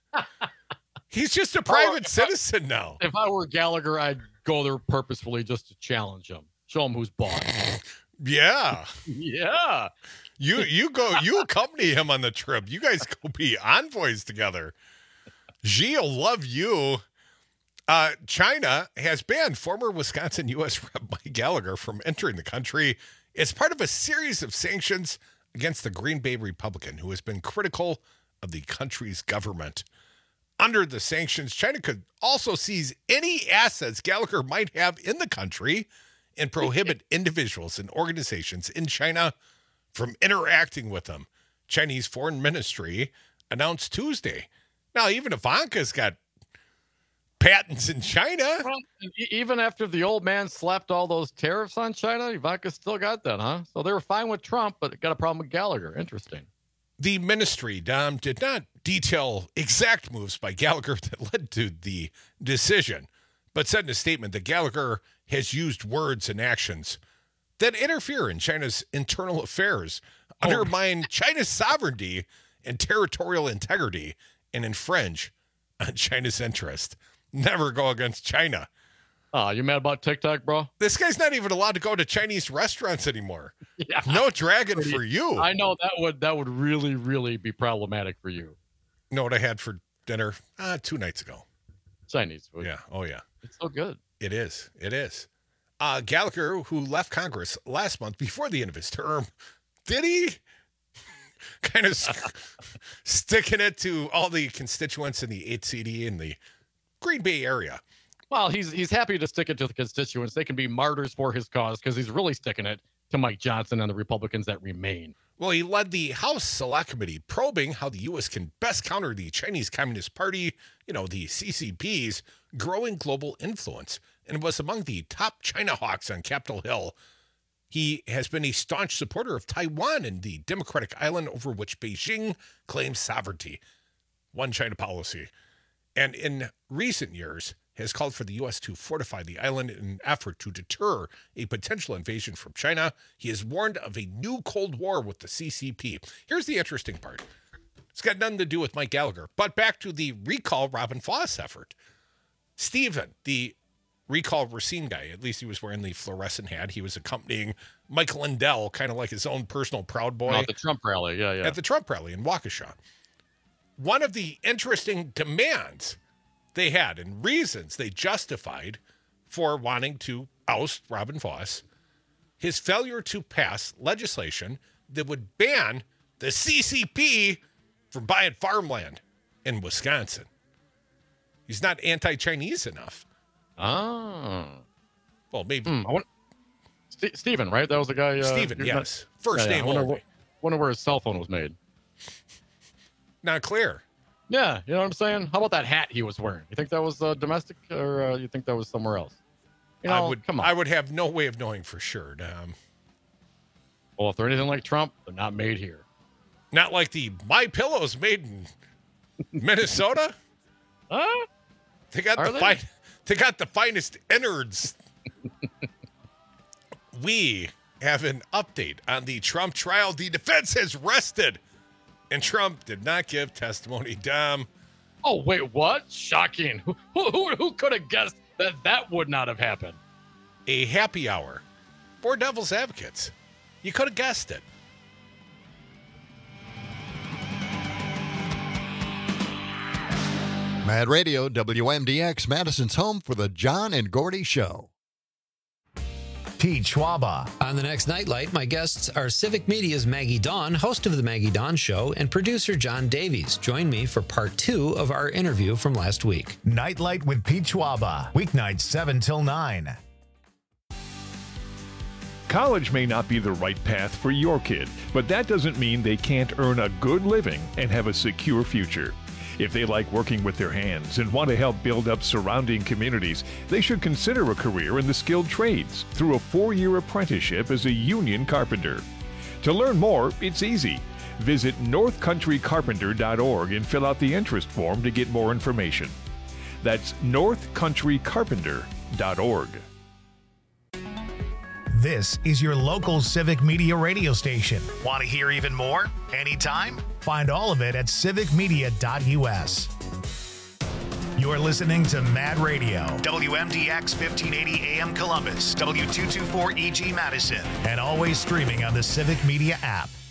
[SPEAKER 16] He's just a private oh, citizen
[SPEAKER 15] I,
[SPEAKER 16] now.
[SPEAKER 15] If I were Gallagher, I'd go there purposefully just to challenge him. Show him who's boss.
[SPEAKER 16] Yeah.
[SPEAKER 15] Yeah.
[SPEAKER 16] You you go, you accompany him on the trip. You guys go be envoys together. Xi'll love you. Uh, China has banned former Wisconsin U S Rep Mike Gallagher from entering the country as part of a series of sanctions against the Green Bay Republican, who has been critical of the country's government. Under the sanctions, China could also seize any assets Gallagher might have in the country and prohibit individuals and organizations in China from interacting with them. Chinese Foreign Ministry announced Tuesday. Now, even Ivanka's got patents in China.
[SPEAKER 15] Well, even after the old man slapped all those tariffs on China, Ivanka still got that, huh? So they were fine with Trump, but got a problem with Gallagher. Interesting.
[SPEAKER 16] The ministry, Dom, did not detail exact moves by Gallagher that led to the decision, but said in a statement that Gallagher has used words and actions that interfere in China's internal affairs, oh. undermine China's sovereignty and territorial integrity, and infringe on China's interest. Never go against China.
[SPEAKER 15] Oh, you mad about TikTok, bro?
[SPEAKER 16] This guy's not even allowed to go to Chinese restaurants anymore.
[SPEAKER 15] Yeah.
[SPEAKER 16] No dragon for you.
[SPEAKER 15] I know that would that would really, really be problematic for you.
[SPEAKER 16] You know what I had for dinner uh, two nights ago?
[SPEAKER 15] Chinese food.
[SPEAKER 16] Yeah. Oh, yeah.
[SPEAKER 15] It's so good.
[SPEAKER 16] It is. It is. Uh, Gallagher, who left Congress last month before the end of his term, did he? kind of sticking it to all the constituents in the eighth C D in the Green Bay area.
[SPEAKER 15] Well, he's he's happy to stick it to the constituents. They can be martyrs for his cause because he's really sticking it to Mike Johnson and the Republicans that remain.
[SPEAKER 16] Well, he led the House Select Committee probing how the U S can best counter the Chinese Communist Party, you know, the C C P's growing global influence, and was among the top China hawks on Capitol Hill. He has been a staunch supporter of Taiwan and the democratic island over which Beijing claims sovereignty. One China policy. And in recent years has called for the U S to fortify the island in an effort to deter a potential invasion from China. He has warned of a new Cold War with the C C P. Here's the interesting part. It's got nothing to do with Mike Gallagher, but back to the Recall Robin Foss effort. Stephen, the Recall Racine guy, at least he was wearing the fluorescent hat. He was accompanying Mike Lindell, kind of like his own personal Proud Boy.
[SPEAKER 15] At the Trump rally, yeah, yeah.
[SPEAKER 16] At the Trump rally in Waukesha. One of the interesting demands they had and reasons they justified for wanting to oust Robin Foss, his failure to pass legislation that would ban the C C P from buying farmland in Wisconsin. He's not anti-Chinese enough.
[SPEAKER 15] Oh.
[SPEAKER 16] Well, maybe.
[SPEAKER 15] Hmm, I want, St- Stephen, right? That was the guy. Uh,
[SPEAKER 16] Stephen, yes. Not, First yeah, name
[SPEAKER 15] yeah. I wonder,
[SPEAKER 16] only.
[SPEAKER 15] Wonder where his cell phone was made.
[SPEAKER 16] Not clear.
[SPEAKER 15] Yeah, you know what I'm saying? How about that hat he was wearing? You think that was uh, domestic, or uh, you think that was somewhere else? You know,
[SPEAKER 16] I would.
[SPEAKER 15] Come on.
[SPEAKER 16] I would have no way of knowing for sure. Um,
[SPEAKER 15] well, if they're anything like Trump, they're not made here.
[SPEAKER 16] Not like the My Pillows made in Minnesota.
[SPEAKER 15] Huh?
[SPEAKER 16] They got
[SPEAKER 15] Are
[SPEAKER 16] the
[SPEAKER 15] they?
[SPEAKER 16] fine. They got the finest innards. We have an update on the Trump trial. The defense has rested, and Trump did not give testimony. Dom.
[SPEAKER 15] Oh wait, what? Shocking! Who who who could have guessed that that would not have happened?
[SPEAKER 16] A happy hour for Devil's Advocates. You could have guessed it.
[SPEAKER 4] Mad Radio, W M D X, Madison's home for the John and Gordy Show.
[SPEAKER 1] Pete Schwaba.
[SPEAKER 6] On the next Nightlight, my guests are Civic Media's Maggie Dawn, host of The Maggie Dawn Show, and producer John Davies. Join me for part two of our interview from last week.
[SPEAKER 1] Nightlight with Pete Schwaba. Weeknights seven till nine.
[SPEAKER 17] College may not be the right path for your kid, but that doesn't mean they can't earn a good living and have a secure future. If they like working with their hands and want to help build up surrounding communities, they should consider a career in the skilled trades through a four-year apprenticeship as a union carpenter. To learn more, it's easy. Visit north country carpenter dot org and fill out the interest form to get more information. That's north country carpenter dot org.
[SPEAKER 1] This is your local Civic Media radio station. Want to hear even more? Anytime? Find all of it at civic media dot u s. You're listening to Mad Radio, W M D X fifteen eighty A M Columbus, W two twenty-four E G Madison, and always streaming on the Civic Media app.